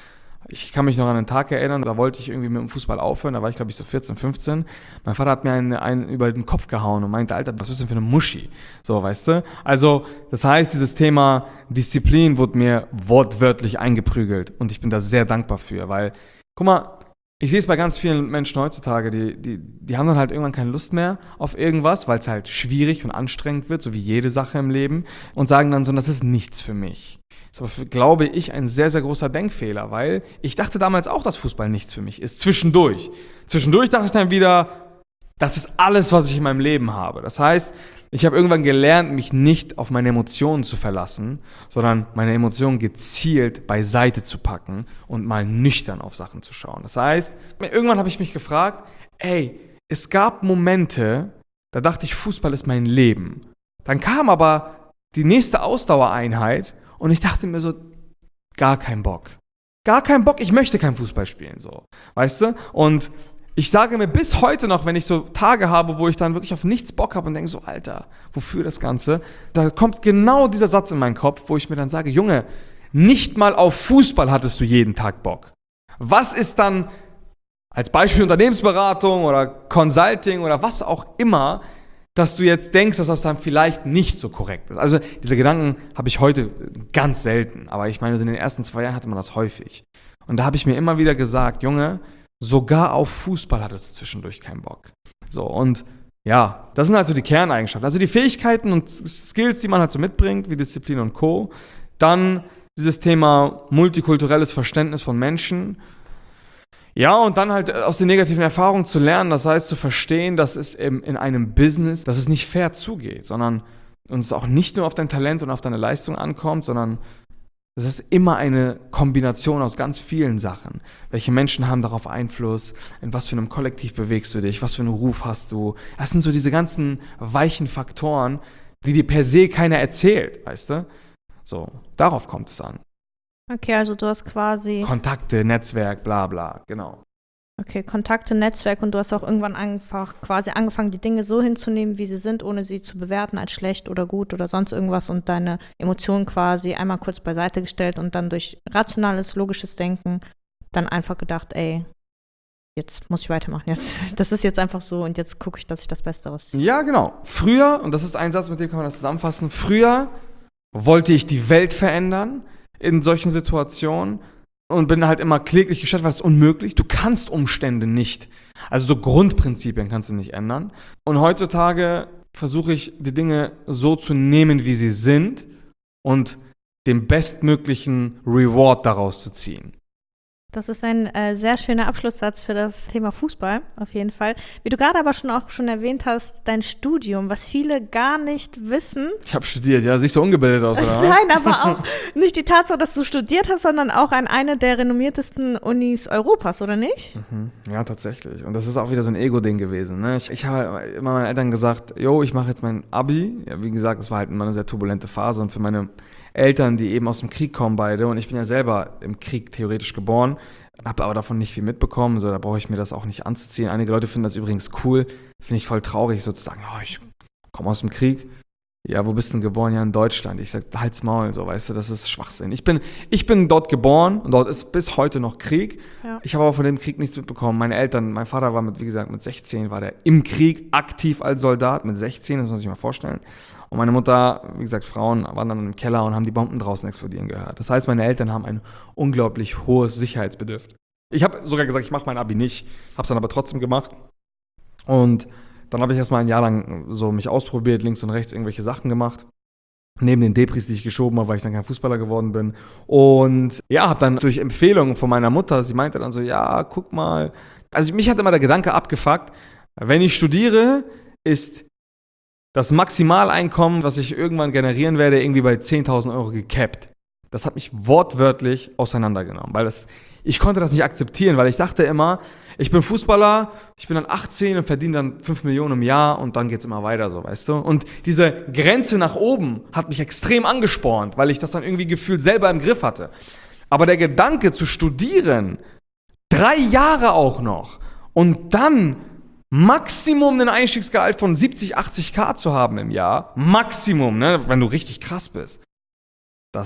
Ich kann mich noch an einen Tag erinnern, da wollte ich irgendwie mit dem Fußball aufhören, da war ich glaube ich so vierzehn, fünfzehn. Mein Vater hat mir einen, einen über den Kopf gehauen und meinte, Alter, was bist du denn für eine Muschi? So, weißt du? Also, das heißt, dieses Thema Disziplin wurde mir wortwörtlich eingeprügelt und ich bin da sehr dankbar für, weil, guck mal, ich sehe es bei ganz vielen Menschen heutzutage, die, die, die haben dann halt irgendwann keine Lust mehr auf irgendwas, weil es halt schwierig und anstrengend wird, so wie jede Sache im Leben, und sagen dann so, das ist nichts für mich. Das ist aber, glaube ich, ein sehr, sehr großer Denkfehler, weil ich dachte damals auch, dass Fußball nichts für mich ist. Zwischendurch. Zwischendurch dachte ich dann wieder, das ist alles, was ich in meinem Leben habe. Das heißt, ich habe irgendwann gelernt, mich nicht auf meine Emotionen zu verlassen, sondern meine Emotionen gezielt beiseite zu packen und mal nüchtern auf Sachen zu schauen. Das heißt, irgendwann habe ich mich gefragt, ey, es gab Momente, da dachte ich, Fußball ist mein Leben. Dann kam aber die nächste Ausdauereinheit und ich dachte mir so, gar kein Bock. Gar kein Bock, ich möchte kein Fußball spielen, so. Weißt du? Und ich sage mir bis heute noch, wenn ich so Tage habe, wo ich dann wirklich auf nichts Bock habe und denke so, Alter, wofür das Ganze? Da kommt genau dieser Satz in meinen Kopf, wo ich mir dann sage, Junge, nicht mal auf Fußball hattest du jeden Tag Bock. Was ist dann als Beispiel Unternehmensberatung oder Consulting oder was auch immer, dass du jetzt denkst, dass das dann vielleicht nicht so korrekt ist. Also diese Gedanken habe ich heute ganz selten, aber ich meine, so in den ersten zwei Jahren hatte man das häufig. Und da habe ich mir immer wieder gesagt, Junge, sogar auf Fußball hattest du zwischendurch keinen Bock. So, und ja, das sind halt so die Kerneigenschaften. Also die Fähigkeiten und Skills, die man halt so mitbringt, wie Disziplin und Co. Dann dieses Thema multikulturelles Verständnis von Menschen. Ja, und dann halt aus den negativen Erfahrungen zu lernen, das heißt zu verstehen, dass es eben in einem Business, dass es nicht fair zugeht, sondern uns auch nicht nur auf dein Talent und auf deine Leistung ankommt, sondern das ist immer eine Kombination aus ganz vielen Sachen. Welche Menschen haben darauf Einfluss? In was für einem Kollektiv bewegst du dich? Was für einen Ruf hast du? Das sind so diese ganzen weichen Faktoren, die dir per se keiner erzählt, weißt du? So, darauf kommt es an. Okay, also du hast quasi Kontakte, Netzwerk, bla bla, genau. Okay, Kontakte, Netzwerk, und du hast auch irgendwann einfach quasi angefangen, die Dinge so hinzunehmen, wie sie sind, ohne sie zu bewerten als schlecht oder gut oder sonst irgendwas, und deine Emotionen quasi einmal kurz beiseite gestellt und dann durch rationales, logisches Denken dann einfach gedacht, ey, jetzt muss ich weitermachen, jetzt, das ist jetzt einfach so und jetzt gucke ich, dass ich das Beste rausziehe. Ja, genau. Früher, und das ist ein Satz, mit dem kann man das zusammenfassen, früher wollte ich die Welt verändern in solchen Situationen und bin halt immer kläglich gescheitert, weil es ist unmöglich. Du kannst Umstände nicht, also so Grundprinzipien kannst du nicht ändern. Und heutzutage versuche ich, die Dinge so zu nehmen, wie sie sind und den bestmöglichen Reward daraus zu ziehen. Das ist ein äh, sehr schöner Abschlusssatz für das Thema Fußball, auf jeden Fall. Wie du gerade aber schon auch schon erwähnt hast, dein Studium, was viele gar nicht wissen. Ich habe studiert, ja, siehst du ungebildet aus, oder? Nein, aber auch nicht die Tatsache, dass du studiert hast, sondern auch an eine der renommiertesten Unis Europas, oder nicht? Mhm. Ja, tatsächlich. Und das ist auch wieder so ein Ego-Ding gewesen. Ne? Ich, ich habe immer meinen Eltern gesagt, yo, ich mache jetzt mein Abi. Ja, wie gesagt, es war halt immer eine sehr turbulente Phase und für meine Eltern, die eben aus dem Krieg kommen beide, und ich bin ja selber im Krieg theoretisch geboren, habe aber davon nicht viel mitbekommen, so da brauche ich mir das auch nicht anzuziehen. Einige Leute finden das übrigens cool, finde ich voll traurig, sozusagen, oh, ich komme aus dem Krieg. Ja, wo bist du denn geboren? Ja, in Deutschland. Ich sag, halt's Maul, so, weißt du, das ist Schwachsinn. Ich bin, ich bin dort geboren und dort ist bis heute noch Krieg. Ja. Ich habe aber von dem Krieg nichts mitbekommen. Meine Eltern, mein Vater war mit, wie gesagt, mit sechzehn war der im Krieg aktiv als Soldat, mit sechzehn, das muss man sich mal vorstellen. Und meine Mutter, wie gesagt, Frauen waren dann im Keller und haben die Bomben draußen explodieren gehört. Das heißt, meine Eltern haben ein unglaublich hohes Sicherheitsbedürfnis. Ich habe sogar gesagt, ich mache mein Abi nicht, habe es dann aber trotzdem gemacht. Und dann habe ich erstmal ein Jahr lang so mich ausprobiert, links und rechts irgendwelche Sachen gemacht. Neben den Depris, die ich geschoben habe, weil ich dann kein Fußballer geworden bin. Und ja, habe dann durch Empfehlungen von meiner Mutter, sie meinte dann so, ja, guck mal. Also mich hat immer der Gedanke abgefuckt, wenn ich studiere, ist das Maximaleinkommen, was ich irgendwann generieren werde, irgendwie bei zehntausend Euro gekappt. Das hat mich wortwörtlich auseinandergenommen, weil das, ich konnte das nicht akzeptieren, weil ich dachte immer, ich bin Fußballer, ich bin dann achtzehn und verdiene dann fünf Millionen im Jahr und dann geht's immer weiter so, weißt du? Und diese Grenze nach oben hat mich extrem angespornt, weil ich das dann irgendwie gefühlt selber im Griff hatte. Aber der Gedanke zu studieren, drei Jahre auch noch und dann Maximum einen Einstiegsgehalt von siebzig, achtzig K zu haben im Jahr, Maximum, ne, wenn du richtig krass bist, das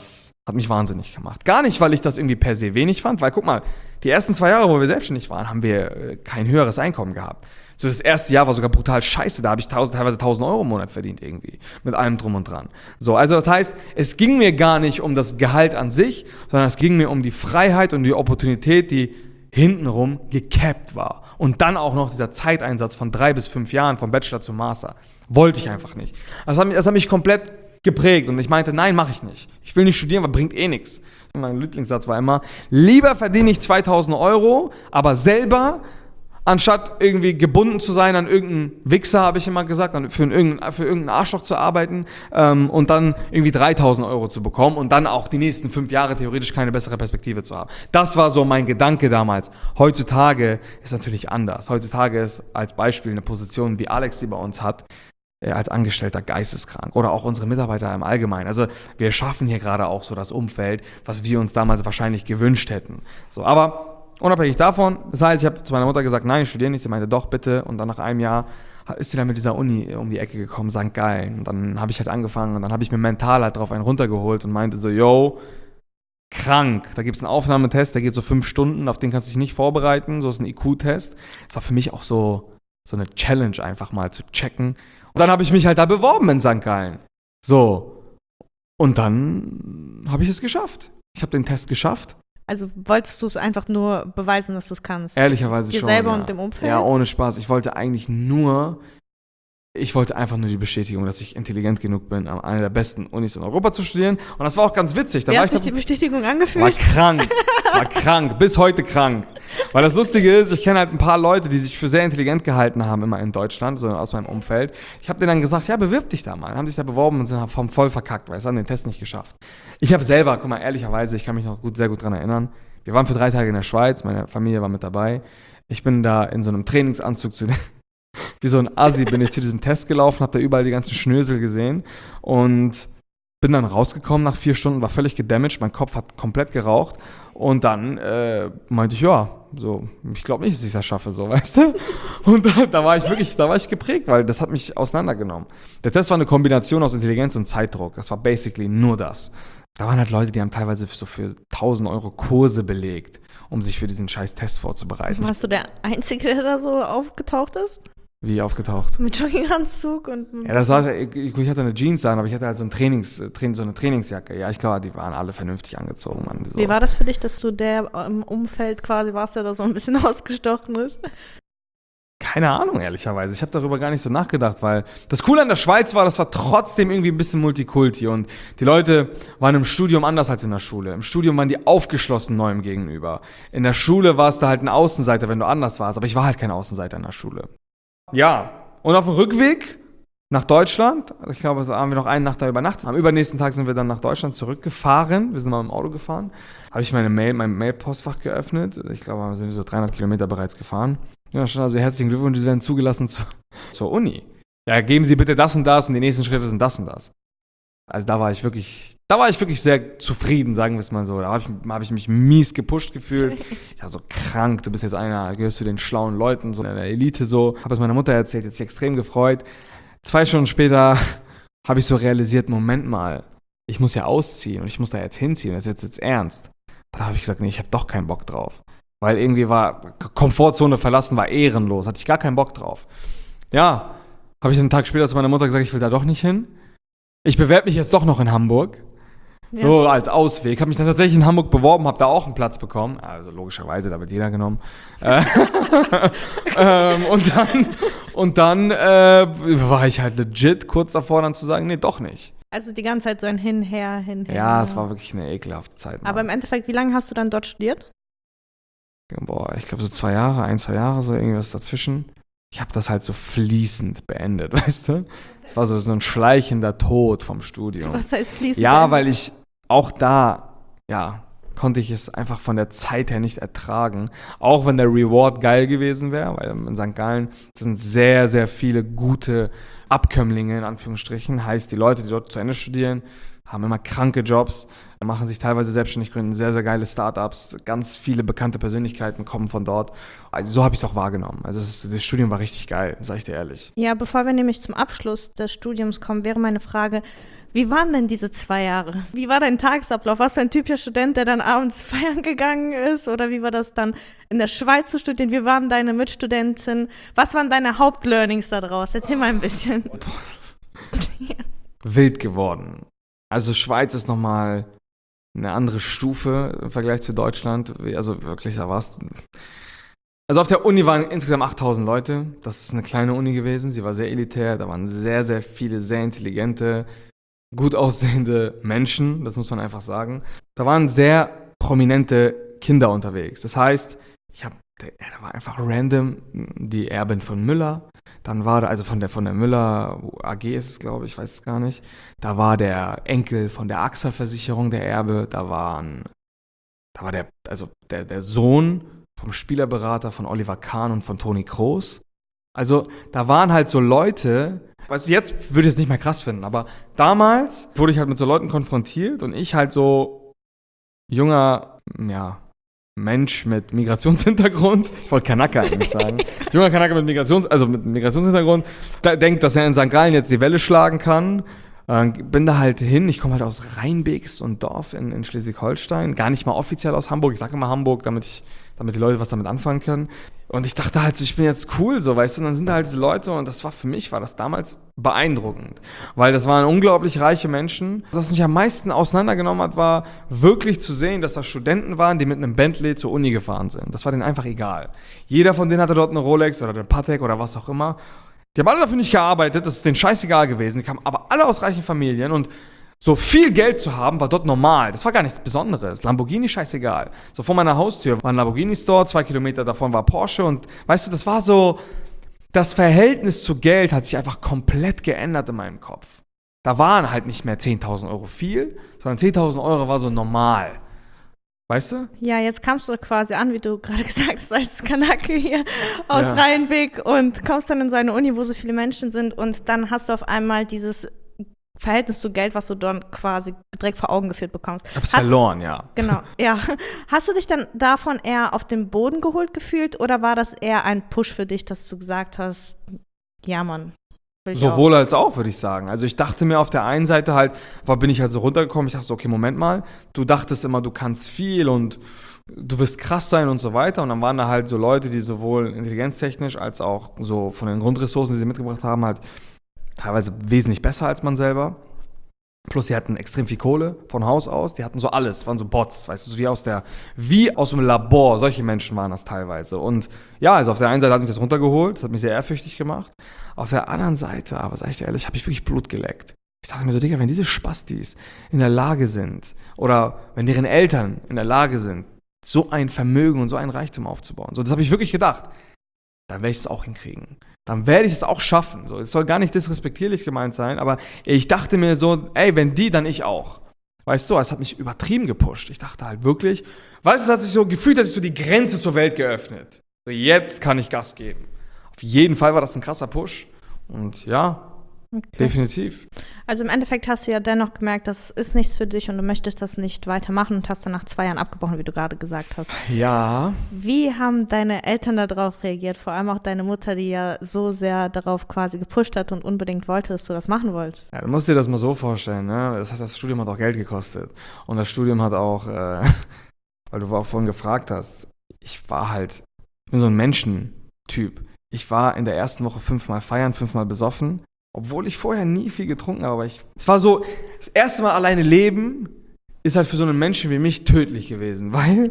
Hat mich wahnsinnig gemacht. Gar nicht, weil ich das irgendwie per se wenig fand, weil guck mal, die ersten zwei Jahre, wo wir selbstständig waren, haben wir kein höheres Einkommen gehabt. So das erste Jahr war sogar brutal scheiße, da habe ich tausend, teilweise tausend Euro im Monat verdient irgendwie, mit allem drum und dran. So, also das heißt, es ging mir gar nicht um das Gehalt an sich, sondern es ging mir um die Freiheit und die Opportunität, die hintenrum gecapped war. Und dann auch noch dieser Zeiteinsatz von drei bis fünf Jahren, vom Bachelor zum Master. Wollte ich einfach nicht. Das hat mich, das hat mich komplett geprägt und ich meinte, nein, mache ich nicht. Ich will nicht studieren, weil bringt eh nichts. Mein Lieblingssatz war immer, lieber verdiene ich zweitausend Euro, aber selber, anstatt irgendwie gebunden zu sein an irgendeinen Wichser, habe ich immer gesagt, für irgendeinen, für irgendeinen Arschloch zu arbeiten ähm, und dann irgendwie dreitausend Euro zu bekommen und dann auch die nächsten fünf Jahre theoretisch keine bessere Perspektive zu haben. Das war so mein Gedanke damals. Heutzutage ist natürlich anders. Heutzutage ist als Beispiel eine Position, wie Alex sie bei uns hat, als Angestellter geisteskrank oder auch unsere Mitarbeiter im Allgemeinen. Also wir schaffen hier gerade auch so das Umfeld, was wir uns damals wahrscheinlich gewünscht hätten. So, aber unabhängig davon, das heißt, ich habe zu meiner Mutter gesagt, nein, ich studiere nicht. Sie meinte, doch, bitte. Und dann nach einem Jahr ist sie dann mit dieser Uni um die Ecke gekommen, Sankt Gallen. Und dann habe ich halt angefangen und dann habe ich mir mental halt drauf einen runtergeholt und meinte so, yo, krank. Da gibt es einen Aufnahmetest, der geht so fünf Stunden, auf den kannst du dich nicht vorbereiten. So ist ein I Q-Test. Das war für mich auch so, so eine Challenge, einfach mal zu checken. Und dann habe ich mich halt da beworben in Sankt Gallen. So. Und dann habe ich es geschafft. Ich habe den Test geschafft. Also wolltest du es einfach nur beweisen, dass du es kannst? Ehrlicherweise Dir schon, selber ja. und dem Umfeld? Ja, ohne Spaß. Ich wollte eigentlich nur, ich wollte einfach nur die Bestätigung, dass ich intelligent genug bin, an einer der besten Unis in Europa zu studieren. Und das war auch ganz witzig. Da Wie war hat ich sich da, die Bestätigung angefühlt? War krank, war krank, bis heute krank. Weil das Lustige ist, ich kenne halt ein paar Leute, die sich für sehr intelligent gehalten haben, immer in Deutschland, so aus meinem Umfeld. Ich habe denen dann gesagt, ja, bewirb dich da mal. Haben sich da beworben und sind vom voll verkackt, weil sie haben den Test nicht geschafft. Ich habe selber, guck mal, ehrlicherweise, ich kann mich noch gut, sehr gut dran erinnern, wir waren für drei Tage in der Schweiz, meine Familie war mit dabei. Ich bin da in so einem Trainingsanzug zu den wie so ein Assi bin ich zu diesem Test gelaufen, habe da überall die ganzen Schnösel gesehen und bin dann rausgekommen nach vier Stunden, war völlig gedamaged, mein Kopf hat komplett geraucht und dann äh, meinte ich, ja, so, ich glaube nicht, dass ich das schaffe, so, weißt du? Und da, da war ich wirklich, da war ich geprägt, weil das hat mich auseinandergenommen. Der Test war eine Kombination aus Intelligenz und Zeitdruck, das war basically nur das. Da waren halt Leute, die haben teilweise so für tausend Euro Kurse belegt, um sich für diesen scheiß Test vorzubereiten. Warst du der Einzige, der da so aufgetaucht ist? Wie aufgetaucht? Mit Jogginganzug und... Ja, das war, ich, ich hatte eine Jeans an, aber ich hatte halt so, ein Trainings, so eine Trainingsjacke. Ja, ich glaube, die waren alle vernünftig angezogen. Mann, so. Wie war das für dich, dass du der im Umfeld quasi warst, der da so ein bisschen ausgestochen ist? Keine Ahnung, ehrlicherweise. Ich habe darüber gar nicht so nachgedacht, weil das Coole an der Schweiz war, das war trotzdem irgendwie ein bisschen Multikulti und die Leute waren im Studium anders als in der Schule. Im Studium waren die aufgeschlossen neuem gegenüber. In der Schule warst du halt ein Außenseiter, wenn du anders warst, aber ich war halt kein Außenseiter in der Schule. Ja, und auf dem Rückweg nach Deutschland, ich glaube, da haben wir noch eine Nacht da übernachtet. Am übernächsten Tag sind wir dann nach Deutschland zurückgefahren. Wir sind mal im Auto gefahren. Habe ich meine Mail, mein Mail-Postfach geöffnet. Ich glaube, wir sind so dreihundert Kilometer bereits gefahren. Ja, da stand also, herzlichen Glückwunsch, Sie werden zugelassen zu, zur Uni. Ja, geben Sie bitte das und das und die nächsten Schritte sind das und das. Also da war ich wirklich, da war ich wirklich sehr zufrieden, sagen wir es mal so. Da habe ich, hab ich mich mies gepusht gefühlt. Ich war so krank, du bist jetzt einer, gehörst zu den schlauen Leuten, so in der Elite so. Habe es meiner Mutter erzählt, jetzt sich extrem gefreut. Zwei Stunden später habe ich so realisiert, Moment mal, ich muss ja ausziehen und ich muss da jetzt hinziehen, das ist jetzt, jetzt ernst. Da habe ich gesagt, nee, ich habe doch keinen Bock drauf. Weil irgendwie war, Komfortzone verlassen war ehrenlos, hatte ich gar keinen Bock drauf. Ja, habe ich einen Tag später zu meiner Mutter gesagt, ich will da doch nicht hin. Ich bewerbe mich jetzt doch noch in Hamburg. Ja. So als Ausweg. Habe mich dann tatsächlich in Hamburg beworben, habe da auch einen Platz bekommen. Also logischerweise, da wird jeder genommen. ähm, und dann, und dann äh, war ich halt legit kurz davor, dann zu sagen, nee, doch nicht. Also die ganze Zeit so ein Hinher, Hinher. Ja, es war wirklich eine ekelhafte Zeit. Mann. Aber im Endeffekt, wie lange hast du dann dort studiert? Boah, ich glaube so zwei Jahre, ein, zwei Jahre, so irgendwas dazwischen. Ich habe das halt so fließend beendet, weißt du? Es war so, so ein schleichender Tod vom Studium. Was heißt fließend? Ja, beendet? weil ich auch da, ja, konnte ich es einfach von der Zeit her nicht ertragen. Auch wenn der Reward geil gewesen wäre, weil in Sankt Gallen sind sehr, sehr viele gute Abkömmlinge, in Anführungsstrichen. Heißt, die Leute, die dort zu Ende studieren, haben immer kranke Jobs, machen sich teilweise selbstständig, gründen sehr, sehr geile Startups. Ganz viele bekannte Persönlichkeiten kommen von dort. Also so habe ich es auch wahrgenommen. Also das, ist, das Studium war richtig geil, sage ich dir ehrlich. Ja, bevor wir nämlich zum Abschluss des Studiums kommen, wäre meine Frage, Wie waren denn diese zwei Jahre? Wie war dein Tagesablauf? Warst du ein typischer Student, der dann abends feiern gegangen ist? Oder wie war das dann in der Schweiz zu studieren? Wie waren deine Mitstudenten? Was waren deine Hauptlearnings da draus? Erzähl mal ein bisschen. Ja. Wild geworden. Also Schweiz ist nochmal eine andere Stufe im Vergleich zu Deutschland. Also wirklich, da warst du... Also auf der Uni waren insgesamt achttausend Leute. Das ist eine kleine Uni gewesen. Sie war sehr elitär. Da waren sehr, sehr viele sehr intelligente, gut aussehende Menschen. Das muss man einfach sagen. Da waren sehr prominente Kinder unterwegs. Das heißt, ich habe, da war einfach random die Erbin von Müller. Dann war da, also von der, von der Müller A G ist es, glaube ich, ich weiß es gar nicht. Da war der Enkel von der A X A-Versicherung, der Erbe. Da waren, da war der, also der, der Sohn vom Spielerberater von Oliver Kahn und von Toni Kroos. Also da waren halt so Leute, weißt du, jetzt würde ich es nicht mehr krass finden, aber damals wurde ich halt mit so Leuten konfrontiert und ich halt so junger, ja, Mensch mit Migrationshintergrund, ich wollte Kanaka eigentlich sagen, junger Kanaka mit Migrations, also mit Migrationshintergrund, da denkt, dass er in Sankt Gallen jetzt die Welle schlagen kann. Äh, bin da halt hin, ich komme halt aus Rheinbeek, so ein Dorf in, in Schleswig-Holstein, gar nicht mal offiziell aus Hamburg, ich sage immer Hamburg, damit ich, damit die Leute was damit anfangen können. Und ich dachte halt so, ich bin jetzt cool, so, weißt du, und dann sind da halt diese Leute und das war für mich, war das damals beeindruckend, weil das waren unglaublich reiche Menschen. Was mich am meisten auseinandergenommen hat, war wirklich zu sehen, dass das Studenten waren, die mit einem Bentley zur Uni gefahren sind. Das war denen einfach egal. Jeder von denen hatte dort eine Rolex oder eine Patek oder was auch immer. Die haben alle dafür nicht gearbeitet, das ist denen scheißegal gewesen. Die kamen aber alle aus reichen Familien und so viel Geld zu haben, war dort normal. Das war gar nichts Besonderes. Lamborghini, scheißegal. So vor meiner Haustür war ein Lamborghini-Store, zwei Kilometer davon war Porsche und weißt du, das war so, das Verhältnis zu Geld hat sich einfach komplett geändert in meinem Kopf. Da waren halt nicht mehr zehntausend Euro viel, sondern zehntausend Euro war so normal. Weißt du? Ja, jetzt kamst du quasi an, wie du gerade gesagt hast, als Kanake hier aus Ja. Rheinbeek und kommst dann in so eine Uni, wo so viele Menschen sind und dann hast du auf einmal dieses Verhältnis zu Geld, was du dann quasi direkt vor Augen geführt bekommst. Ich hab's Hat- verloren, ja. Genau, ja. Hast du dich dann davon eher auf den Boden geholt gefühlt oder war das eher ein Push für dich, dass du gesagt hast, ja Mann, will ich Sowohl auch. als auch, würde ich sagen. Also ich dachte mir auf der einen Seite halt, war, bin ich halt so runtergekommen, ich dachte so, okay, Moment mal, du dachtest immer, du kannst viel und du wirst krass sein und so weiter. Und dann waren da halt so Leute, die sowohl intelligenztechnisch als auch so von den Grundressourcen, die sie mitgebracht haben, halt teilweise wesentlich besser als man selber. Plus, sie hatten extrem viel Kohle von Haus aus. Die hatten so alles, waren so Bots, weißt du, so wie aus der, wie aus dem Labor. Solche Menschen waren das teilweise. Und ja, also auf der einen Seite hat mich das runtergeholt, das hat mich sehr ehrfürchtig gemacht. Auf der anderen Seite, aber sag ich dir ehrlich, habe ich wirklich Blut geleckt. Ich dachte mir so, Digga, wenn diese Spastis in der Lage sind oder wenn deren Eltern in der Lage sind, so ein Vermögen und so einen Reichtum aufzubauen, so, das habe ich wirklich gedacht, dann werde ich es auch hinkriegen. Dann werde ich es auch schaffen. So, es soll gar nicht disrespektierlich gemeint sein, aber ich dachte mir so, ey, wenn die, dann ich auch. Weißt du, es hat mich übertrieben gepusht. Ich dachte halt wirklich, weißt du, es hat sich so gefühlt, dass ich so die Grenze zur Welt geöffnet. So, jetzt kann ich Gas geben. Auf jeden Fall war das ein krasser Push. Und ja, Okay. definitiv. Also im Endeffekt hast du ja dennoch gemerkt, das ist nichts für dich und du möchtest das nicht weitermachen und hast dann nach zwei Jahren abgebrochen, wie du gerade gesagt hast. Ja. Wie haben deine Eltern darauf reagiert? Vor allem auch deine Mutter, die ja so sehr darauf quasi gepusht hat und unbedingt wollte, dass du das machen wolltest. Ja, du musst dir das mal so vorstellen, ne? Das, hat, das Studium hat auch Geld gekostet. Und das Studium hat auch, äh, weil du auch vorhin gefragt hast, ich war halt, ich bin so ein Menschentyp. Ich war in der ersten Woche fünfmal feiern, fünfmal besoffen, obwohl ich vorher nie viel getrunken habe. Aber ich, es war so, das erste Mal alleine leben ist halt für so einen Menschen wie mich tödlich gewesen, weil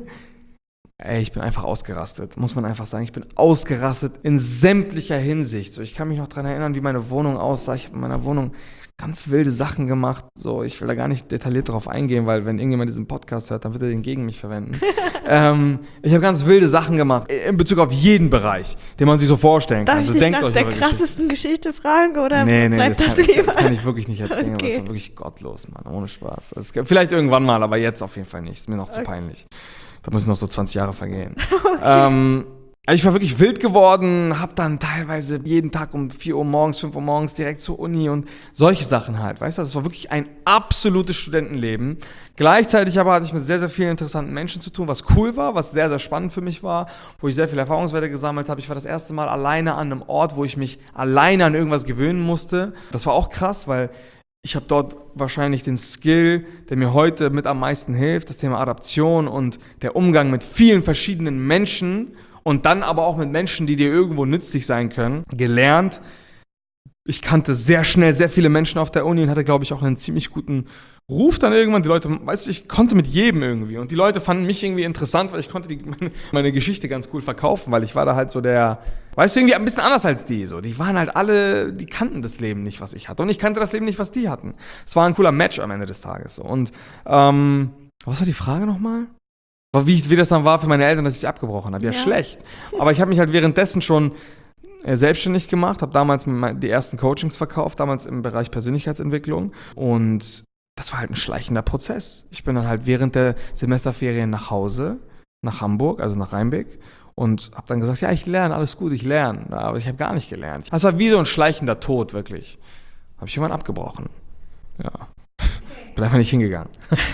ey, ich bin einfach ausgerastet, muss man einfach sagen. Ich bin ausgerastet in sämtlicher Hinsicht. So, ich kann mich noch daran erinnern, wie meine Wohnung aussah. Ich habe in meiner Wohnung ganz wilde Sachen gemacht. So, ich will da gar nicht detailliert drauf eingehen, weil wenn irgendjemand diesen Podcast hört, dann wird er den gegen mich verwenden. ähm, ich habe ganz wilde Sachen gemacht, in Bezug auf jeden Bereich, den man sich so vorstellen kann. Darf ich Also dich denkt nach euch der eure krassesten Geschichte fragen oder Nee, nee, bleibt das, das, kann, lieber? das kann ich wirklich nicht erzählen, aber das Okay. war wirklich gottlos, Mann, ohne Spaß. Also, es gibt, vielleicht irgendwann mal, aber jetzt auf jeden Fall nicht. Ist mir noch zu Okay. peinlich. Da müssen noch so zwanzig Jahre vergehen. ähm, also ich war wirklich wild geworden, hab dann teilweise jeden Tag um vier Uhr morgens, fünf Uhr morgens direkt zur Uni und solche Sachen halt, weißt du? Das war wirklich ein absolutes Studentenleben. Gleichzeitig aber hatte ich mit sehr, sehr vielen interessanten Menschen zu tun, was cool war, was sehr, sehr spannend für mich war, wo ich sehr viele Erfahrungswerte gesammelt habe. Ich war das erste Mal alleine an einem Ort, wo ich mich alleine an irgendwas gewöhnen musste. Das war auch krass, weil ich habe dort wahrscheinlich den Skill, der mir heute mit am meisten hilft, das Thema Adaption und der Umgang mit vielen verschiedenen Menschen und dann aber auch mit Menschen, die dir irgendwo nützlich sein können, gelernt. Ich kannte sehr schnell sehr viele Menschen auf der Uni und hatte, glaube ich, auch einen ziemlich guten Ruf dann irgendwann. Die Leute, weißt du, ich konnte mit jedem irgendwie. Und die Leute fanden mich irgendwie interessant, weil ich konnte die, meine, meine Geschichte ganz cool verkaufen, weil ich war da halt so der, weißt du, irgendwie ein bisschen anders als die. So. Die waren halt alle, die kannten das Leben nicht, was ich hatte. Und ich kannte das Leben nicht, was die hatten. Es war ein cooler Match am Ende des Tages. So. Und ähm, was war die Frage nochmal? Wie, wie das dann war für meine Eltern, dass ich abgebrochen habe. Ja, ja. Schlecht. Aber ich habe mich halt währenddessen schon selbstständig gemacht, habe damals die ersten Coachings verkauft, damals im Bereich Persönlichkeitsentwicklung und das war halt ein schleichender Prozess. Ich bin dann halt während der Semesterferien nach Hause, nach Hamburg, also nach Rheinbeck und habe dann gesagt, ja, ich lerne, alles gut, ich lerne, aber ich habe gar nicht gelernt. Das war wie so ein schleichender Tod, wirklich. Habe ich irgendwann abgebrochen. Ja. Bin einfach nicht hingegangen.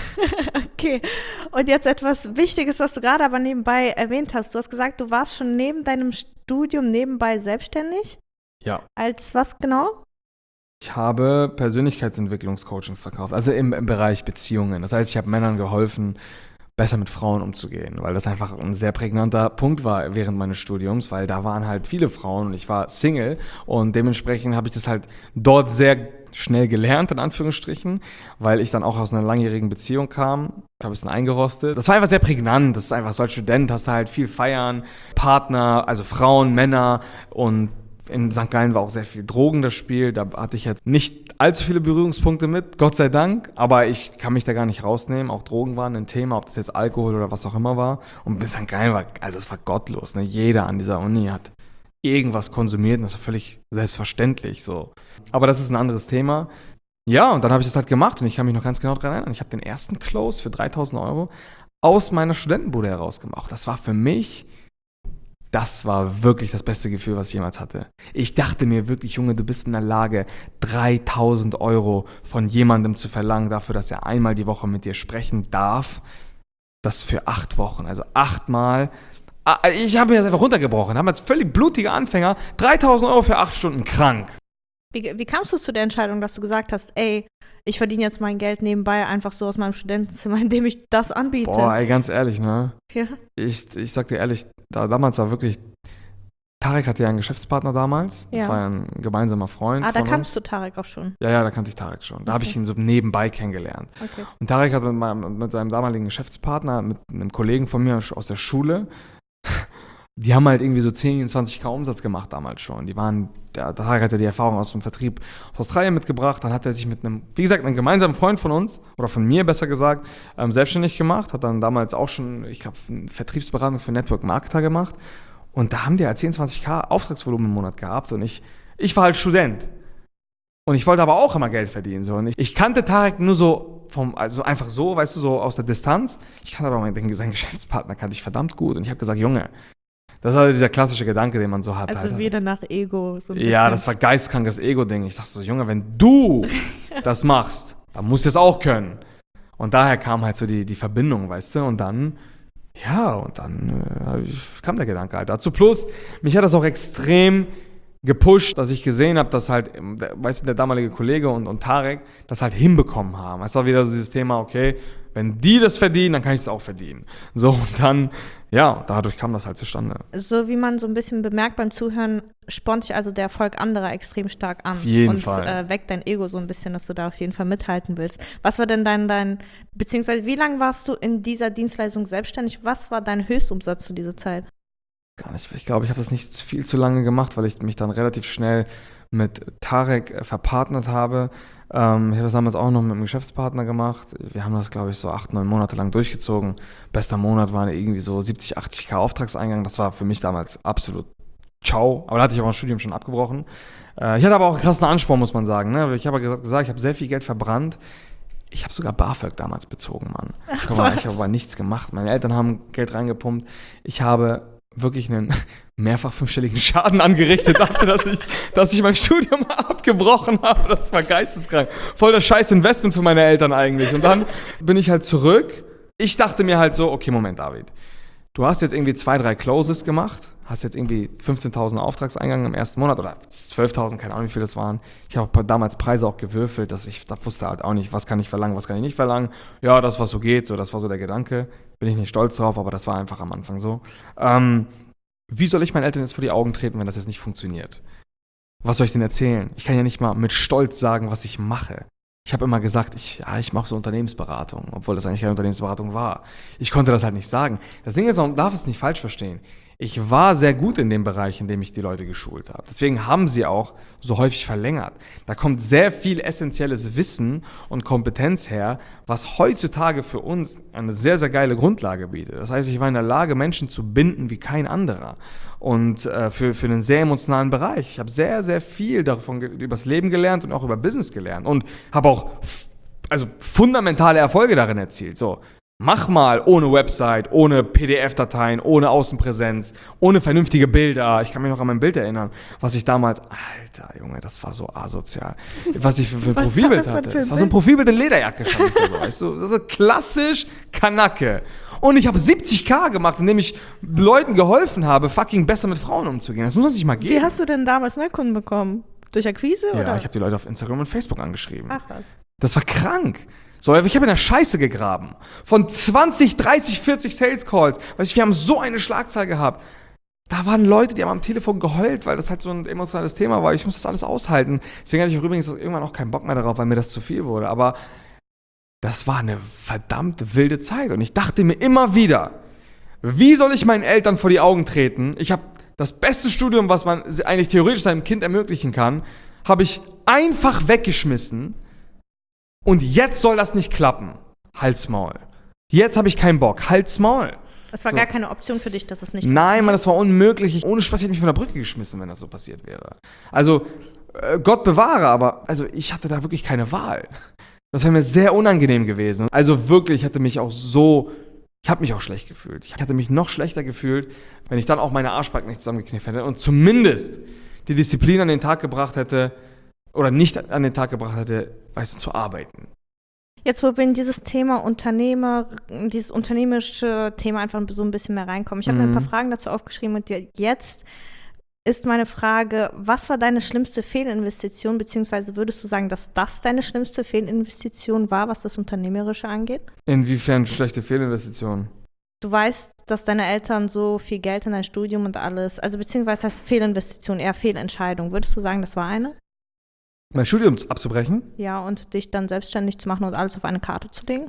Okay, und jetzt etwas Wichtiges, was du gerade aber nebenbei erwähnt hast. Du hast gesagt, du warst schon neben deinem Studium nebenbei selbstständig? Ja. Als was genau? Ich habe Persönlichkeitsentwicklungscoachings verkauft, also im, im Bereich Beziehungen. Das heißt, ich habe Männern geholfen, besser mit Frauen umzugehen, weil das einfach ein sehr prägnanter Punkt war während meines Studiums, weil da waren halt viele Frauen und ich war Single und dementsprechend habe ich das halt dort sehr schnell gelernt, in Anführungsstrichen, weil ich dann auch aus einer langjährigen Beziehung kam. Ich habe ein bisschen eingerostet. Das war einfach sehr prägnant. Das ist einfach so als Student, hast du halt viel feiern, Partner, also Frauen, Männer und in Sankt Gallen war auch sehr viel Drogen das Spiel. Da hatte ich jetzt nicht allzu viele Berührungspunkte mit, Gott sei Dank. Aber ich kann mich da gar nicht rausnehmen. Auch Drogen waren ein Thema, ob das jetzt Alkohol oder was auch immer war. Und bis Sankt Gallen war, also es war gottlos. Ne? Jeder an dieser Uni hat irgendwas konsumiert und das war völlig selbstverständlich so. Aber das ist ein anderes Thema. Ja, und dann habe ich das halt gemacht und ich kann mich noch ganz genau daran erinnern. Ich habe den ersten Close für dreitausend Euro aus meiner Studentenbude heraus gemacht. Das war für mich, das war wirklich das beste Gefühl, was ich jemals hatte. Ich dachte mir wirklich, Junge, du bist in der Lage, dreitausend Euro von jemandem zu verlangen dafür, dass er einmal die Woche mit dir sprechen darf. Das für acht Wochen, also achtmal. Ich habe mir das einfach runtergebrochen. Haben als völlig blutiger Anfänger dreitausend Euro für acht Stunden krank. Wie, wie kamst du zu der Entscheidung, dass du gesagt hast, ey, ich verdiene jetzt mein Geld nebenbei einfach so aus meinem Studentenzimmer, indem ich das anbiete? Boah, ey, ganz ehrlich, ne? Ja. Ich, ich sag dir ehrlich, da, damals war wirklich, Tarek hatte ja einen Geschäftspartner damals. Das ja. war ja ein gemeinsamer Freund. Ah, da von kanntest uns. du Tarek auch schon? Ja, ja, da kannte ich Tarek schon. Da okay. habe ich ihn so nebenbei kennengelernt. Okay. Und Tarek hat mit, meinem, mit seinem damaligen Geschäftspartner, mit einem Kollegen von mir aus der Schule, die haben halt irgendwie so zehn, zwanzig K Umsatz gemacht damals schon. Die waren, der Tarek hat ja die Erfahrung aus dem Vertrieb aus Australien mitgebracht. Dann hat er sich mit einem, wie gesagt, einem gemeinsamen Freund von uns, oder von mir besser gesagt, ähm, selbstständig gemacht. Hat dann damals auch schon, ich glaube, eine Vertriebsberatung für Network Marketer gemacht. Und da haben die halt zehn, zwanzig K Auftragsvolumen im Monat gehabt. Und ich, ich war halt Student. Und ich wollte aber auch immer Geld verdienen. So. Und ich, ich kannte Tarek nur so, vom, also einfach so, weißt du, so aus der Distanz. Ich kannte aber meinen, seinen Geschäftspartner kannte ich verdammt gut. Und ich habe gesagt, Junge, das war dieser klassische Gedanke, den man so hat. Also Alter. wieder nach Ego. So ein bisschen. Ja, das war geistkrankes Ego-Ding. Ich dachte so, Junge, wenn du das machst, dann musst du es auch können. Und daher kam halt so die, die Verbindung, weißt du. Und dann, ja, und dann äh, kam der Gedanke halt dazu. Plus, mich hat das auch extrem gepusht, dass ich gesehen habe, dass halt, weißt du, der damalige Kollege und, und Tarek das halt hinbekommen haben. Es war wieder so dieses Thema, okay, wenn die das verdienen, dann kann ich es auch verdienen. So, und dann, ja, dadurch kam das halt zustande. So wie man so ein bisschen bemerkt beim Zuhören, spornt dich also der Erfolg anderer extrem stark an. Auf jeden und, Fall. Und äh, weckt dein Ego so ein bisschen, dass du da auf jeden Fall mithalten willst. Was war denn dein, dein beziehungsweise wie lange warst du in dieser Dienstleistung selbstständig? Was war dein Höchstumsatz zu dieser Zeit? Gar nicht. Ich glaube, ich habe das nicht viel zu lange gemacht, weil ich mich dann relativ schnell mit Tarek äh, verpartnert habe. Ähm, ich habe das damals auch noch mit einem Geschäftspartner gemacht. Wir haben das, glaube ich, so acht, neun Monate lang durchgezogen. Bester Monat waren irgendwie so siebzig, achtzig K Auftragseingang. Das war für mich damals absolut ciao. Aber da hatte ich auch ein Studium schon abgebrochen. Äh, ich hatte aber auch einen krassen Ansporn, muss man sagen. Ne? Ich habe gesagt, ich habe sehr viel Geld verbrannt. Ich habe sogar BAföG damals bezogen, Mann. Ach, ich habe aber nichts gemacht. Meine Eltern haben Geld reingepumpt. Ich habe wirklich einen mehrfach fünfstelligen Schaden angerichtet dafür, dass ich, dass ich mein Studium abgebrochen habe. Das war geisteskrank. Voll das scheiß Investment für meine Eltern eigentlich. Und dann bin ich halt zurück. Ich dachte mir halt so, okay, Moment, David. Du hast jetzt irgendwie zwei, drei Closes gemacht. hast jetzt irgendwie fünfzehntausend Auftragseingang im ersten Monat oder zwölftausend, keine Ahnung, wie viel das waren. Ich habe damals Preise auch gewürfelt, dass ich da wusste halt auch nicht, was kann ich verlangen, was kann ich nicht verlangen. Ja, das, was so geht, so, das war so der Gedanke. Bin ich nicht stolz drauf, aber das war einfach am Anfang so. Ähm, wie soll ich meinen Eltern jetzt vor die Augen treten, wenn das jetzt nicht funktioniert? Was soll ich denen erzählen? Ich kann ja nicht mal mit Stolz sagen, was ich mache. Ich habe immer gesagt, ich, ja, ich mache so Unternehmensberatung, obwohl das eigentlich keine Unternehmensberatung war. Ich konnte das halt nicht sagen. Das Ding ist, man darf es nicht falsch verstehen. Ich war sehr gut in dem Bereich, in dem ich die Leute geschult habe. Deswegen haben sie auch so häufig verlängert. Da kommt sehr viel essentielles Wissen und Kompetenz her, was heutzutage für uns eine sehr, sehr geile Grundlage bietet. Das heißt, ich war in der Lage, Menschen zu binden wie kein anderer. Und äh, für, für einen sehr emotionalen Bereich. Ich habe sehr, sehr viel davon ge- über das Leben gelernt und auch über Business gelernt. Und habe auch f- also fundamentale Erfolge darin erzielt. So. Mach mal ohne Website, ohne P D F-Dateien, ohne Außenpräsenz, ohne vernünftige Bilder. Ich kann mich noch an mein Bild erinnern, was ich damals, Alter Junge, das war so asozial, was ich für, für ein Was Profilbild war das hatte. denn für ein Das war so ein Profilbild in Lederjacke, stand ich da so, weißt du? Das ist klassisch Kanacke. Und ich habe siebzig K gemacht, indem ich Leuten geholfen habe, fucking besser mit Frauen umzugehen. Das muss man sich mal geben. Wie hast du denn damals Neukunden bekommen? Durch Akquise ja, oder? ich habe die Leute auf Instagram und Facebook angeschrieben. Ach was. Das war krank. So, ich habe in der Scheiße gegraben. Von zwanzig, dreißig, vierzig Sales Calls. Weißt du, wir haben so eine Schlagzahl gehabt. Da waren Leute, die haben am Telefon geheult, weil das halt so ein emotionales Thema war. Ich muss das alles aushalten. Deswegen hatte ich auch übrigens irgendwann auch keinen Bock mehr darauf, weil mir das zu viel wurde. Aber das war eine verdammt wilde Zeit. Und ich dachte mir immer wieder, wie soll ich meinen Eltern vor die Augen treten? Ich habe das beste Studium, was man eigentlich theoretisch seinem Kind ermöglichen kann, habe ich einfach weggeschmissen. Und jetzt soll das nicht klappen. Halt's Maul. Jetzt habe ich keinen Bock. Halt's Maul. Das war So. gar keine Option für dich, dass es nicht Nein, Mann, das war unmöglich. Ich, ohne Spaß, ich hätte mich von der Brücke geschmissen, wenn das so passiert wäre. Also, äh, Gott bewahre, aber also ich hatte da wirklich keine Wahl. Das wäre mir sehr unangenehm gewesen. Also wirklich, ich hatte mich auch so, ich habe mich auch schlecht gefühlt. Ich hatte mich noch schlechter gefühlt, wenn ich dann auch meine Arschbacken nicht zusammengeknickt hätte und zumindest die Disziplin an den Tag gebracht hätte, oder nicht an den Tag gebracht hätte, weißt du, zu arbeiten. Jetzt, wo wir in dieses Thema Unternehmer, dieses unternehmerische Thema einfach so ein bisschen mehr reinkommen. Ich habe Mhm. mir ein paar Fragen dazu aufgeschrieben und jetzt ist meine Frage, was war deine schlimmste Fehlinvestition, beziehungsweise würdest du sagen, dass das deine schlimmste Fehlinvestition war, was das Unternehmerische angeht? Inwiefern schlechte Fehlinvestitionen? Du weißt, dass deine Eltern so viel Geld in dein Studium und alles, also beziehungsweise heißt Fehlinvestition, eher Fehlentscheidung. Würdest du sagen, das war eine? Mein Studium abzubrechen? Ja, und dich dann selbstständig zu machen und alles auf eine Karte zu legen?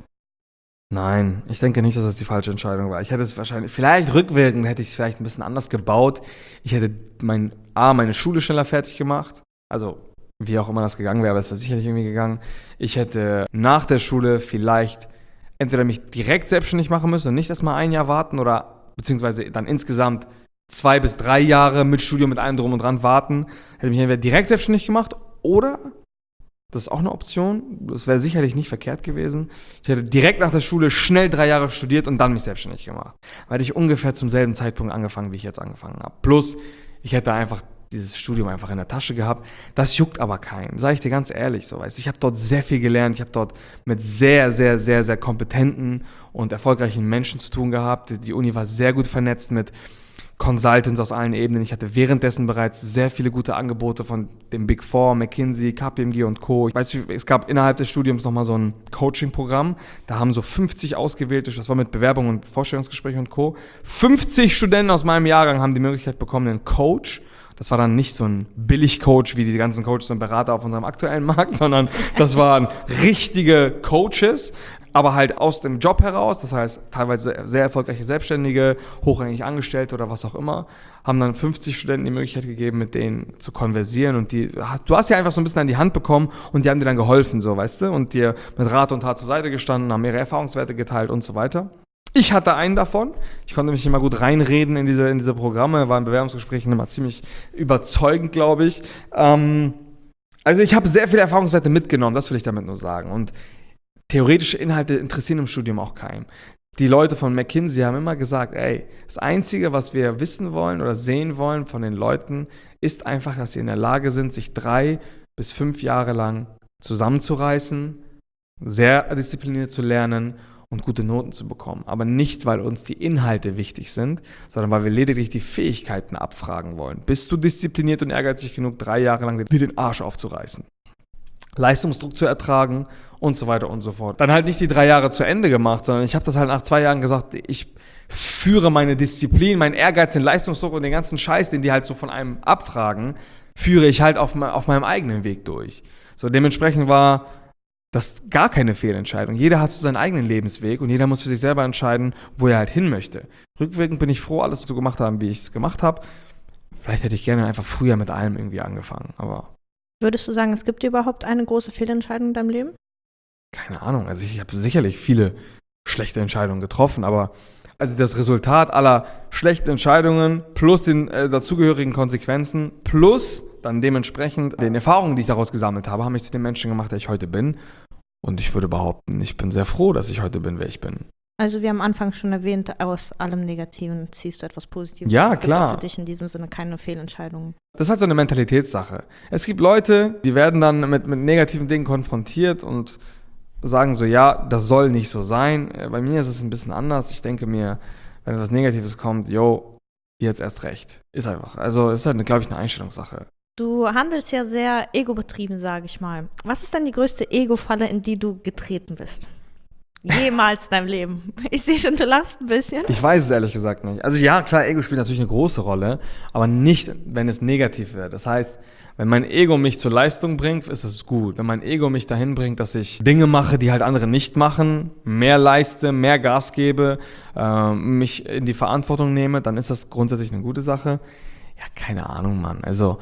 Nein, ich denke nicht, dass das die falsche Entscheidung war. Ich hätte es wahrscheinlich, vielleicht rückwirkend hätte ich es vielleicht ein bisschen anders gebaut. Ich hätte mein, A, meine Schule schneller fertig gemacht. Also, wie auch immer das gegangen wäre, aber es wäre sicherlich irgendwie gegangen. Ich hätte nach der Schule vielleicht entweder mich direkt selbstständig machen müssen und nicht erst mal ein Jahr warten oder beziehungsweise dann insgesamt zwei bis drei Jahre mit Studium, mit allem drum und dran warten. Hätte mich entweder direkt selbstständig gemacht oder, das ist auch eine Option, das wäre sicherlich nicht verkehrt gewesen, ich hätte direkt nach der Schule schnell drei Jahre studiert und dann mich selbstständig gemacht. Weil ich ungefähr zum selben Zeitpunkt angefangen, wie ich jetzt angefangen habe. Plus, ich hätte einfach dieses Studium einfach in der Tasche gehabt. Das juckt aber keinen, sage ich dir ganz ehrlich. So, weißt, ich habe dort sehr viel gelernt, ich habe dort mit sehr, sehr, sehr, sehr kompetenten und erfolgreichen Menschen zu tun gehabt. Die Uni war sehr gut vernetzt mit Consultants aus allen Ebenen. Ich hatte währenddessen bereits sehr viele gute Angebote von dem Big Four, McKinsey, K P M G und Co. Ich weiß, es gab innerhalb des Studiums nochmal so ein Coaching-Programm. Da haben so fünfzig ausgewählte, das war mit Bewerbung und Vorstellungsgesprächen und Co. fünfzig Studenten aus meinem Jahrgang haben die Möglichkeit bekommen, einen Coach. Das war dann nicht so ein Billig-Coach wie die ganzen Coaches und Berater auf unserem aktuellen Markt, sondern das waren richtige Coaches, aber halt aus dem Job heraus, das heißt teilweise sehr erfolgreiche Selbstständige, hochrangig Angestellte oder was auch immer, haben dann fünfzig Studenten die Möglichkeit gegeben, mit denen zu konversieren und die, du hast ja einfach so ein bisschen an die Hand bekommen und die haben dir dann geholfen, so, weißt du, und dir mit Rat und Tat zur Seite gestanden, haben ihre Erfahrungswerte geteilt und so weiter. Ich hatte einen davon. Ich konnte mich immer gut reinreden in diese, in diese Programme, war in Bewerbungsgesprächen immer ziemlich überzeugend, glaube ich. Ähm, also ich habe sehr viele Erfahrungswerte mitgenommen, das will ich damit nur sagen. Und theoretische Inhalte interessieren im Studium auch keinem. Die Leute von McKinsey haben immer gesagt, ey, das Einzige, was wir wissen wollen oder sehen wollen von den Leuten, ist einfach, dass sie in der Lage sind, sich drei bis fünf Jahre lang zusammenzureißen, sehr diszipliniert zu lernen und gute Noten zu bekommen. Aber nicht, weil uns die Inhalte wichtig sind, sondern weil wir lediglich die Fähigkeiten abfragen wollen. Bist du diszipliniert und ehrgeizig genug, drei Jahre lang dir den Arsch aufzureißen, Leistungsdruck zu ertragen und so weiter und so fort. Dann halt nicht die drei Jahre zu Ende gemacht, sondern ich habe das halt nach zwei Jahren gesagt, ich führe meine Disziplin, meinen Ehrgeiz, den Leistungsdruck und den ganzen Scheiß, den die halt so von einem abfragen, führe ich halt auf, auf meinem eigenen Weg durch. So, dementsprechend war das gar keine Fehlentscheidung. Jeder hat so seinen eigenen Lebensweg und jeder muss für sich selber entscheiden, wo er halt hin möchte. Rückwirkend bin ich froh, alles so gemacht haben, wie ich es gemacht habe. Vielleicht hätte ich gerne einfach früher mit allem irgendwie angefangen, aber... Würdest du sagen, es gibt überhaupt eine große Fehlentscheidung in deinem Leben? Keine Ahnung, also ich habe sicherlich viele schlechte Entscheidungen getroffen, aber also das Resultat aller schlechten Entscheidungen plus den äh, dazugehörigen Konsequenzen plus dann dementsprechend den Erfahrungen, die ich daraus gesammelt habe, haben mich zu dem Menschen gemacht, der ich heute bin. Und ich würde behaupten, ich bin sehr froh, dass ich heute bin, wer ich bin. Also wir haben am Anfang schon erwähnt, aus allem Negativen ziehst du etwas Positives. Ja, es klar. Es gibt auch für dich in diesem Sinne keine Fehlentscheidungen. Das ist halt so eine Mentalitätssache. Es gibt Leute, die werden dann mit, mit negativen Dingen konfrontiert und sagen so, ja, das soll nicht so sein. Bei mir ist es ein bisschen anders. Ich denke mir, wenn etwas Negatives kommt, yo, jetzt erst recht. Ist einfach. Also es ist halt, glaube ich, eine Einstellungssache. Du handelst ja sehr egobetrieben, sage ich mal. Was ist denn die größte Ego-Falle, in die du getreten bist? Jemals in deinem Leben. Ich sehe schon, du lachst ein bisschen. Ich weiß es ehrlich gesagt nicht. Also ja, klar, Ego spielt natürlich eine große Rolle, aber nicht, wenn es negativ wird. Das heißt, wenn mein Ego mich zur Leistung bringt, ist es gut. Wenn mein Ego mich dahin bringt, dass ich Dinge mache, die halt andere nicht machen, mehr leiste, mehr Gas gebe, äh, mich in die Verantwortung nehme, dann ist das grundsätzlich eine gute Sache. Ja, keine Ahnung, Mann. Also,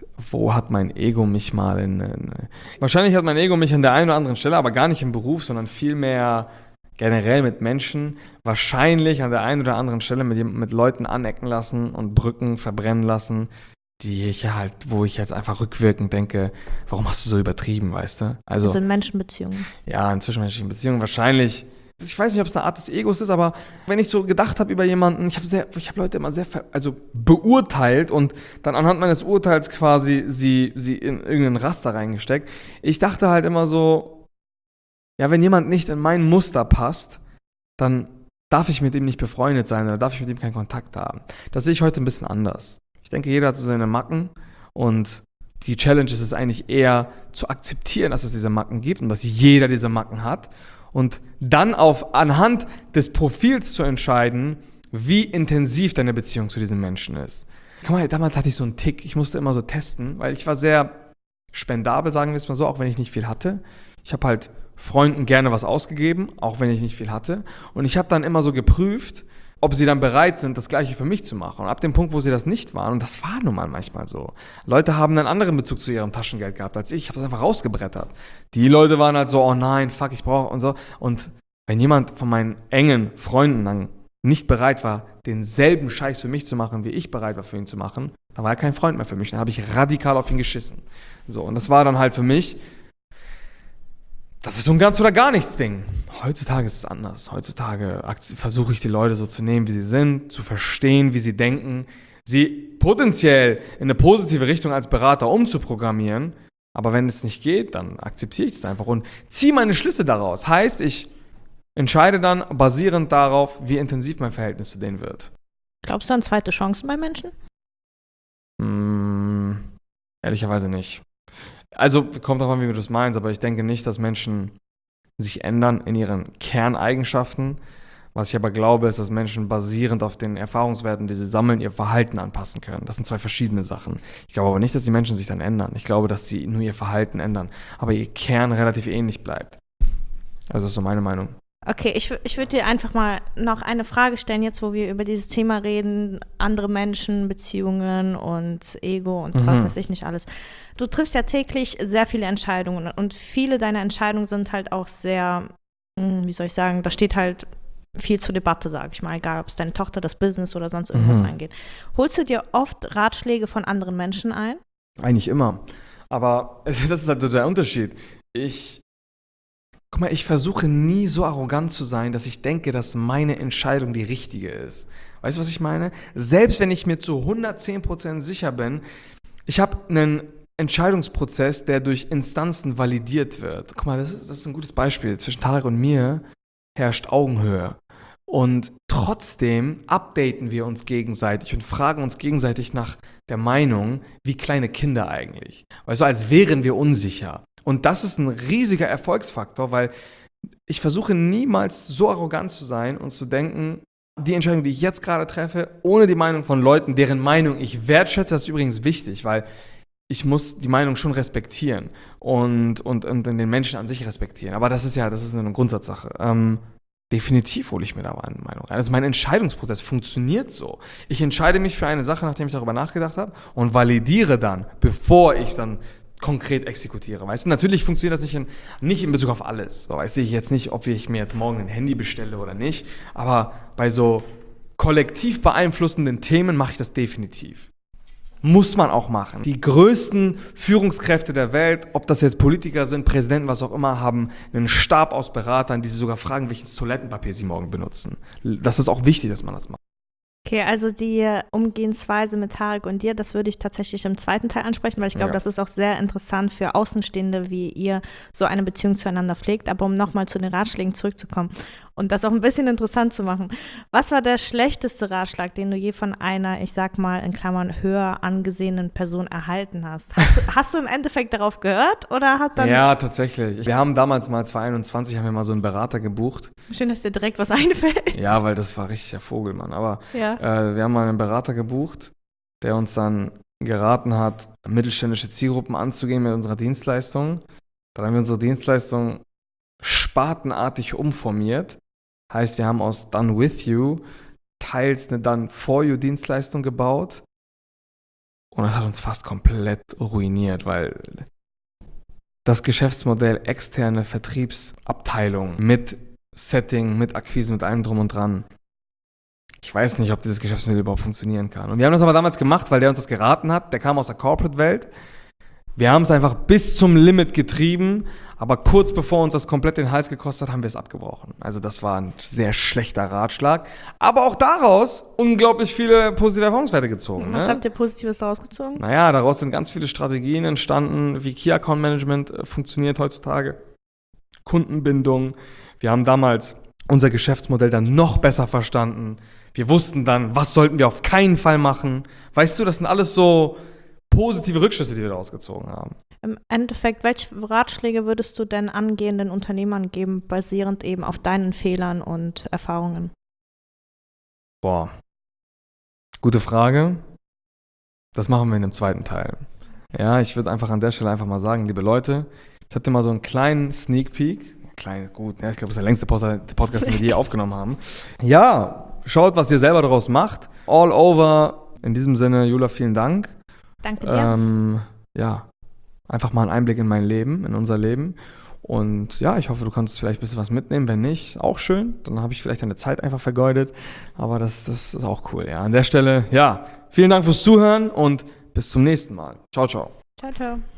wo hat mein Ego mich mal in... in Wahrscheinlich hat mein Ego mich an der einen oder anderen Stelle, aber gar nicht im Beruf, sondern vielmehr generell mit Menschen, wahrscheinlich an der einen oder anderen Stelle mit, mit Leuten anecken lassen und Brücken verbrennen lassen, die ich halt, wo ich jetzt einfach rückwirkend denke, warum hast du so übertrieben, weißt du? Also, also in Menschenbeziehungen. Ja, in zwischenmenschlichen Beziehungen wahrscheinlich. Ich weiß nicht, ob es eine Art des Egos ist, aber wenn ich so gedacht habe über jemanden, ich habe sehr, ich habe Leute immer sehr ver, also beurteilt und dann anhand meines Urteils quasi sie, sie in irgendein Raster reingesteckt. Ich dachte halt immer so, ja, wenn jemand nicht in mein Muster passt, dann darf ich mit ihm nicht befreundet sein oder darf ich mit ihm keinen Kontakt haben. Das sehe ich heute ein bisschen anders. Ich denke, jeder hat so seine Macken und die Challenge ist es eigentlich eher zu akzeptieren, dass es diese Macken gibt und dass jeder diese Macken hat und dann auf anhand des Profils zu entscheiden, wie intensiv deine Beziehung zu diesem Menschen ist. Guck mal, damals hatte ich so einen Tick, ich musste immer so testen, weil ich war sehr spendabel, sagen wir es mal so, auch wenn ich nicht viel hatte. Ich habe halt Freunden gerne was ausgegeben, auch wenn ich nicht viel hatte und ich habe dann immer so geprüft, ob sie dann bereit sind, das Gleiche für mich zu machen. Und ab dem Punkt, wo sie das nicht waren, und das war nun mal manchmal so, Leute haben einen anderen Bezug zu ihrem Taschengeld gehabt als ich, ich habe das einfach rausgebrettert. Die Leute waren halt so, oh nein, fuck, ich brauche und so. Und wenn jemand von meinen engen Freunden dann nicht bereit war, denselben Scheiß für mich zu machen, wie ich bereit war für ihn zu machen, dann war er kein Freund mehr für mich. Dann habe ich radikal auf ihn geschissen. So, und das war dann halt für mich, das ist so ein ganz oder gar nichts Ding. Heutzutage ist es anders. Heutzutage versuche ich die Leute so zu nehmen, wie sie sind, zu verstehen, wie sie denken, sie potenziell in eine positive Richtung als Berater umzuprogrammieren. Aber wenn es nicht geht, dann akzeptiere ich das einfach und ziehe meine Schlüsse daraus. Heißt, ich entscheide dann basierend darauf, wie intensiv mein Verhältnis zu denen wird. Glaubst du an zweite Chancen bei Menschen? Hm, ehrlicherweise nicht. Also, kommt drauf an, wie du das meinst, aber ich denke nicht, dass Menschen sich ändern in ihren Kerneigenschaften. Was ich aber glaube, ist, dass Menschen basierend auf den Erfahrungswerten, die sie sammeln, ihr Verhalten anpassen können. Das sind zwei verschiedene Sachen. Ich glaube aber nicht, dass die Menschen sich dann ändern. Ich glaube, dass sie nur ihr Verhalten ändern, aber ihr Kern relativ ähnlich bleibt. Also, das ist so meine Meinung. Okay, ich, ich würde dir einfach mal noch eine Frage stellen, jetzt wo wir über dieses Thema reden, andere Menschen, Beziehungen und Ego und mhm. was weiß ich nicht alles. Du triffst ja täglich sehr viele Entscheidungen und viele deiner Entscheidungen sind halt auch sehr, wie soll ich sagen, da steht halt viel zur Debatte, sage ich mal, egal ob es deine Tochter, das Business oder sonst irgendwas mhm. angeht. Holst du dir oft Ratschläge von anderen Menschen ein? Eigentlich immer, aber das ist halt so der Unterschied. Ich Guck mal, ich versuche nie so arrogant zu sein, dass ich denke, dass meine Entscheidung die richtige ist. Weißt du, was ich meine? Selbst wenn ich mir zu hundertzehn Prozent sicher bin, ich habe einen Entscheidungsprozess, der durch Instanzen validiert wird. Guck mal, das ist, das ist ein gutes Beispiel. Zwischen Tarek und mir, herrscht Augenhöhe. Und trotzdem updaten wir uns gegenseitig und fragen uns gegenseitig nach der Meinung, wie kleine Kinder eigentlich. Weißt du, als wären wir unsicher. Und das ist ein riesiger Erfolgsfaktor, weil ich versuche niemals so arrogant zu sein und zu denken, die Entscheidung, die ich jetzt gerade treffe, ohne die Meinung von Leuten, deren Meinung ich wertschätze, das ist übrigens wichtig, weil ich muss die Meinung schon respektieren und, und, und den Menschen an sich respektieren. Aber das ist ja, das ist eine Grundsatzsache. Ähm, definitiv hole ich mir da eine Meinung rein. Also mein Entscheidungsprozess funktioniert so. Ich entscheide mich für eine Sache, nachdem ich darüber nachgedacht habe und validiere dann, bevor ich dann konkret exekutiere. Weißt du, natürlich funktioniert das nicht in, nicht in Bezug auf alles. So, weiß ich jetzt nicht, ob ich mir jetzt morgen ein Handy bestelle oder nicht, aber bei so kollektiv beeinflussenden Themen mache ich das definitiv. Muss man auch machen. Die größten Führungskräfte der Welt, ob das jetzt Politiker sind, Präsidenten, was auch immer, haben einen Stab aus Beratern, die sie sogar fragen, welches Toilettenpapier sie morgen benutzen. Das ist auch wichtig, dass man das macht. Okay, also die Umgehensweise mit Tarek und dir, das würde ich tatsächlich im zweiten Teil ansprechen, weil ich glaube, ja. das ist auch sehr interessant für Außenstehende, wie ihr so eine Beziehung zueinander pflegt. Aber um nochmal zu den Ratschlägen zurückzukommen und das auch ein bisschen interessant zu machen. Was war der schlechteste Ratschlag, den du je von einer, ich sag mal in Klammern, höher angesehenen Person erhalten hast? Hast du, hast du im Endeffekt darauf gehört oder hat dann... Ja, tatsächlich. Wir haben damals mal zwanzig einundzwanzig haben wir mal so einen Berater gebucht. Schön, dass dir direkt was einfällt. Ja, weil das war richtig der Vogelmann. Aber ja. äh, wir haben mal einen Berater gebucht, der uns dann geraten hat, mittelständische Zielgruppen anzugehen mit unserer Dienstleistung. Dann haben wir unsere Dienstleistung spartenartig umformiert. Heißt, wir haben aus Done With You teils eine Done For You Dienstleistung gebaut. Und das hat uns fast komplett ruiniert, weil das Geschäftsmodell externe Vertriebsabteilung mit Setting, mit Akquise, mit allem drum und dran. Ich weiß nicht, ob dieses Geschäftsmodell überhaupt funktionieren kann. Und wir haben das aber damals gemacht, weil der uns das geraten hat. Der kam aus der Corporate-Welt. Wir haben es einfach bis zum Limit getrieben, aber kurz bevor uns das komplett den Hals gekostet hat, haben wir es abgebrochen. Also das war ein sehr schlechter Ratschlag. Aber auch daraus unglaublich viele positive Erfahrungswerte gezogen. Was ne? habt ihr Positives daraus gezogen? Naja, daraus sind ganz viele Strategien entstanden, wie Key Account Management äh, funktioniert heutzutage. Kundenbindung. Wir haben damals unser Geschäftsmodell dann noch besser verstanden. Wir wussten dann, was sollten wir auf keinen Fall machen. Weißt du, das sind alles so positive Rückschlüsse, die wir daraus gezogen haben. Im Endeffekt, welche Ratschläge würdest du denn angehenden Unternehmern geben, basierend eben auf deinen Fehlern und Erfahrungen? Boah, gute Frage. Das machen wir in dem zweiten Teil. Ja, ich würde einfach an der Stelle einfach mal sagen, liebe Leute, ich habe dir mal so einen kleinen Sneak Peek. Klein, gut, ja, ich glaube, das ist der längste Podcast, den wir je aufgenommen haben. Ja, schaut, was ihr selber daraus macht. All over. In diesem Sinne, Jula, vielen Dank. Danke dir. Ähm, ja, einfach mal einen Einblick in mein Leben, in unser Leben. Und ja, ich hoffe, du konntest vielleicht ein bisschen was mitnehmen. Wenn nicht, auch schön. Dann habe ich vielleicht deine Zeit einfach vergeudet. Aber das, das ist auch cool. Ja, an der Stelle, ja, vielen Dank fürs Zuhören und bis zum nächsten Mal. Ciao, ciao. Ciao, ciao.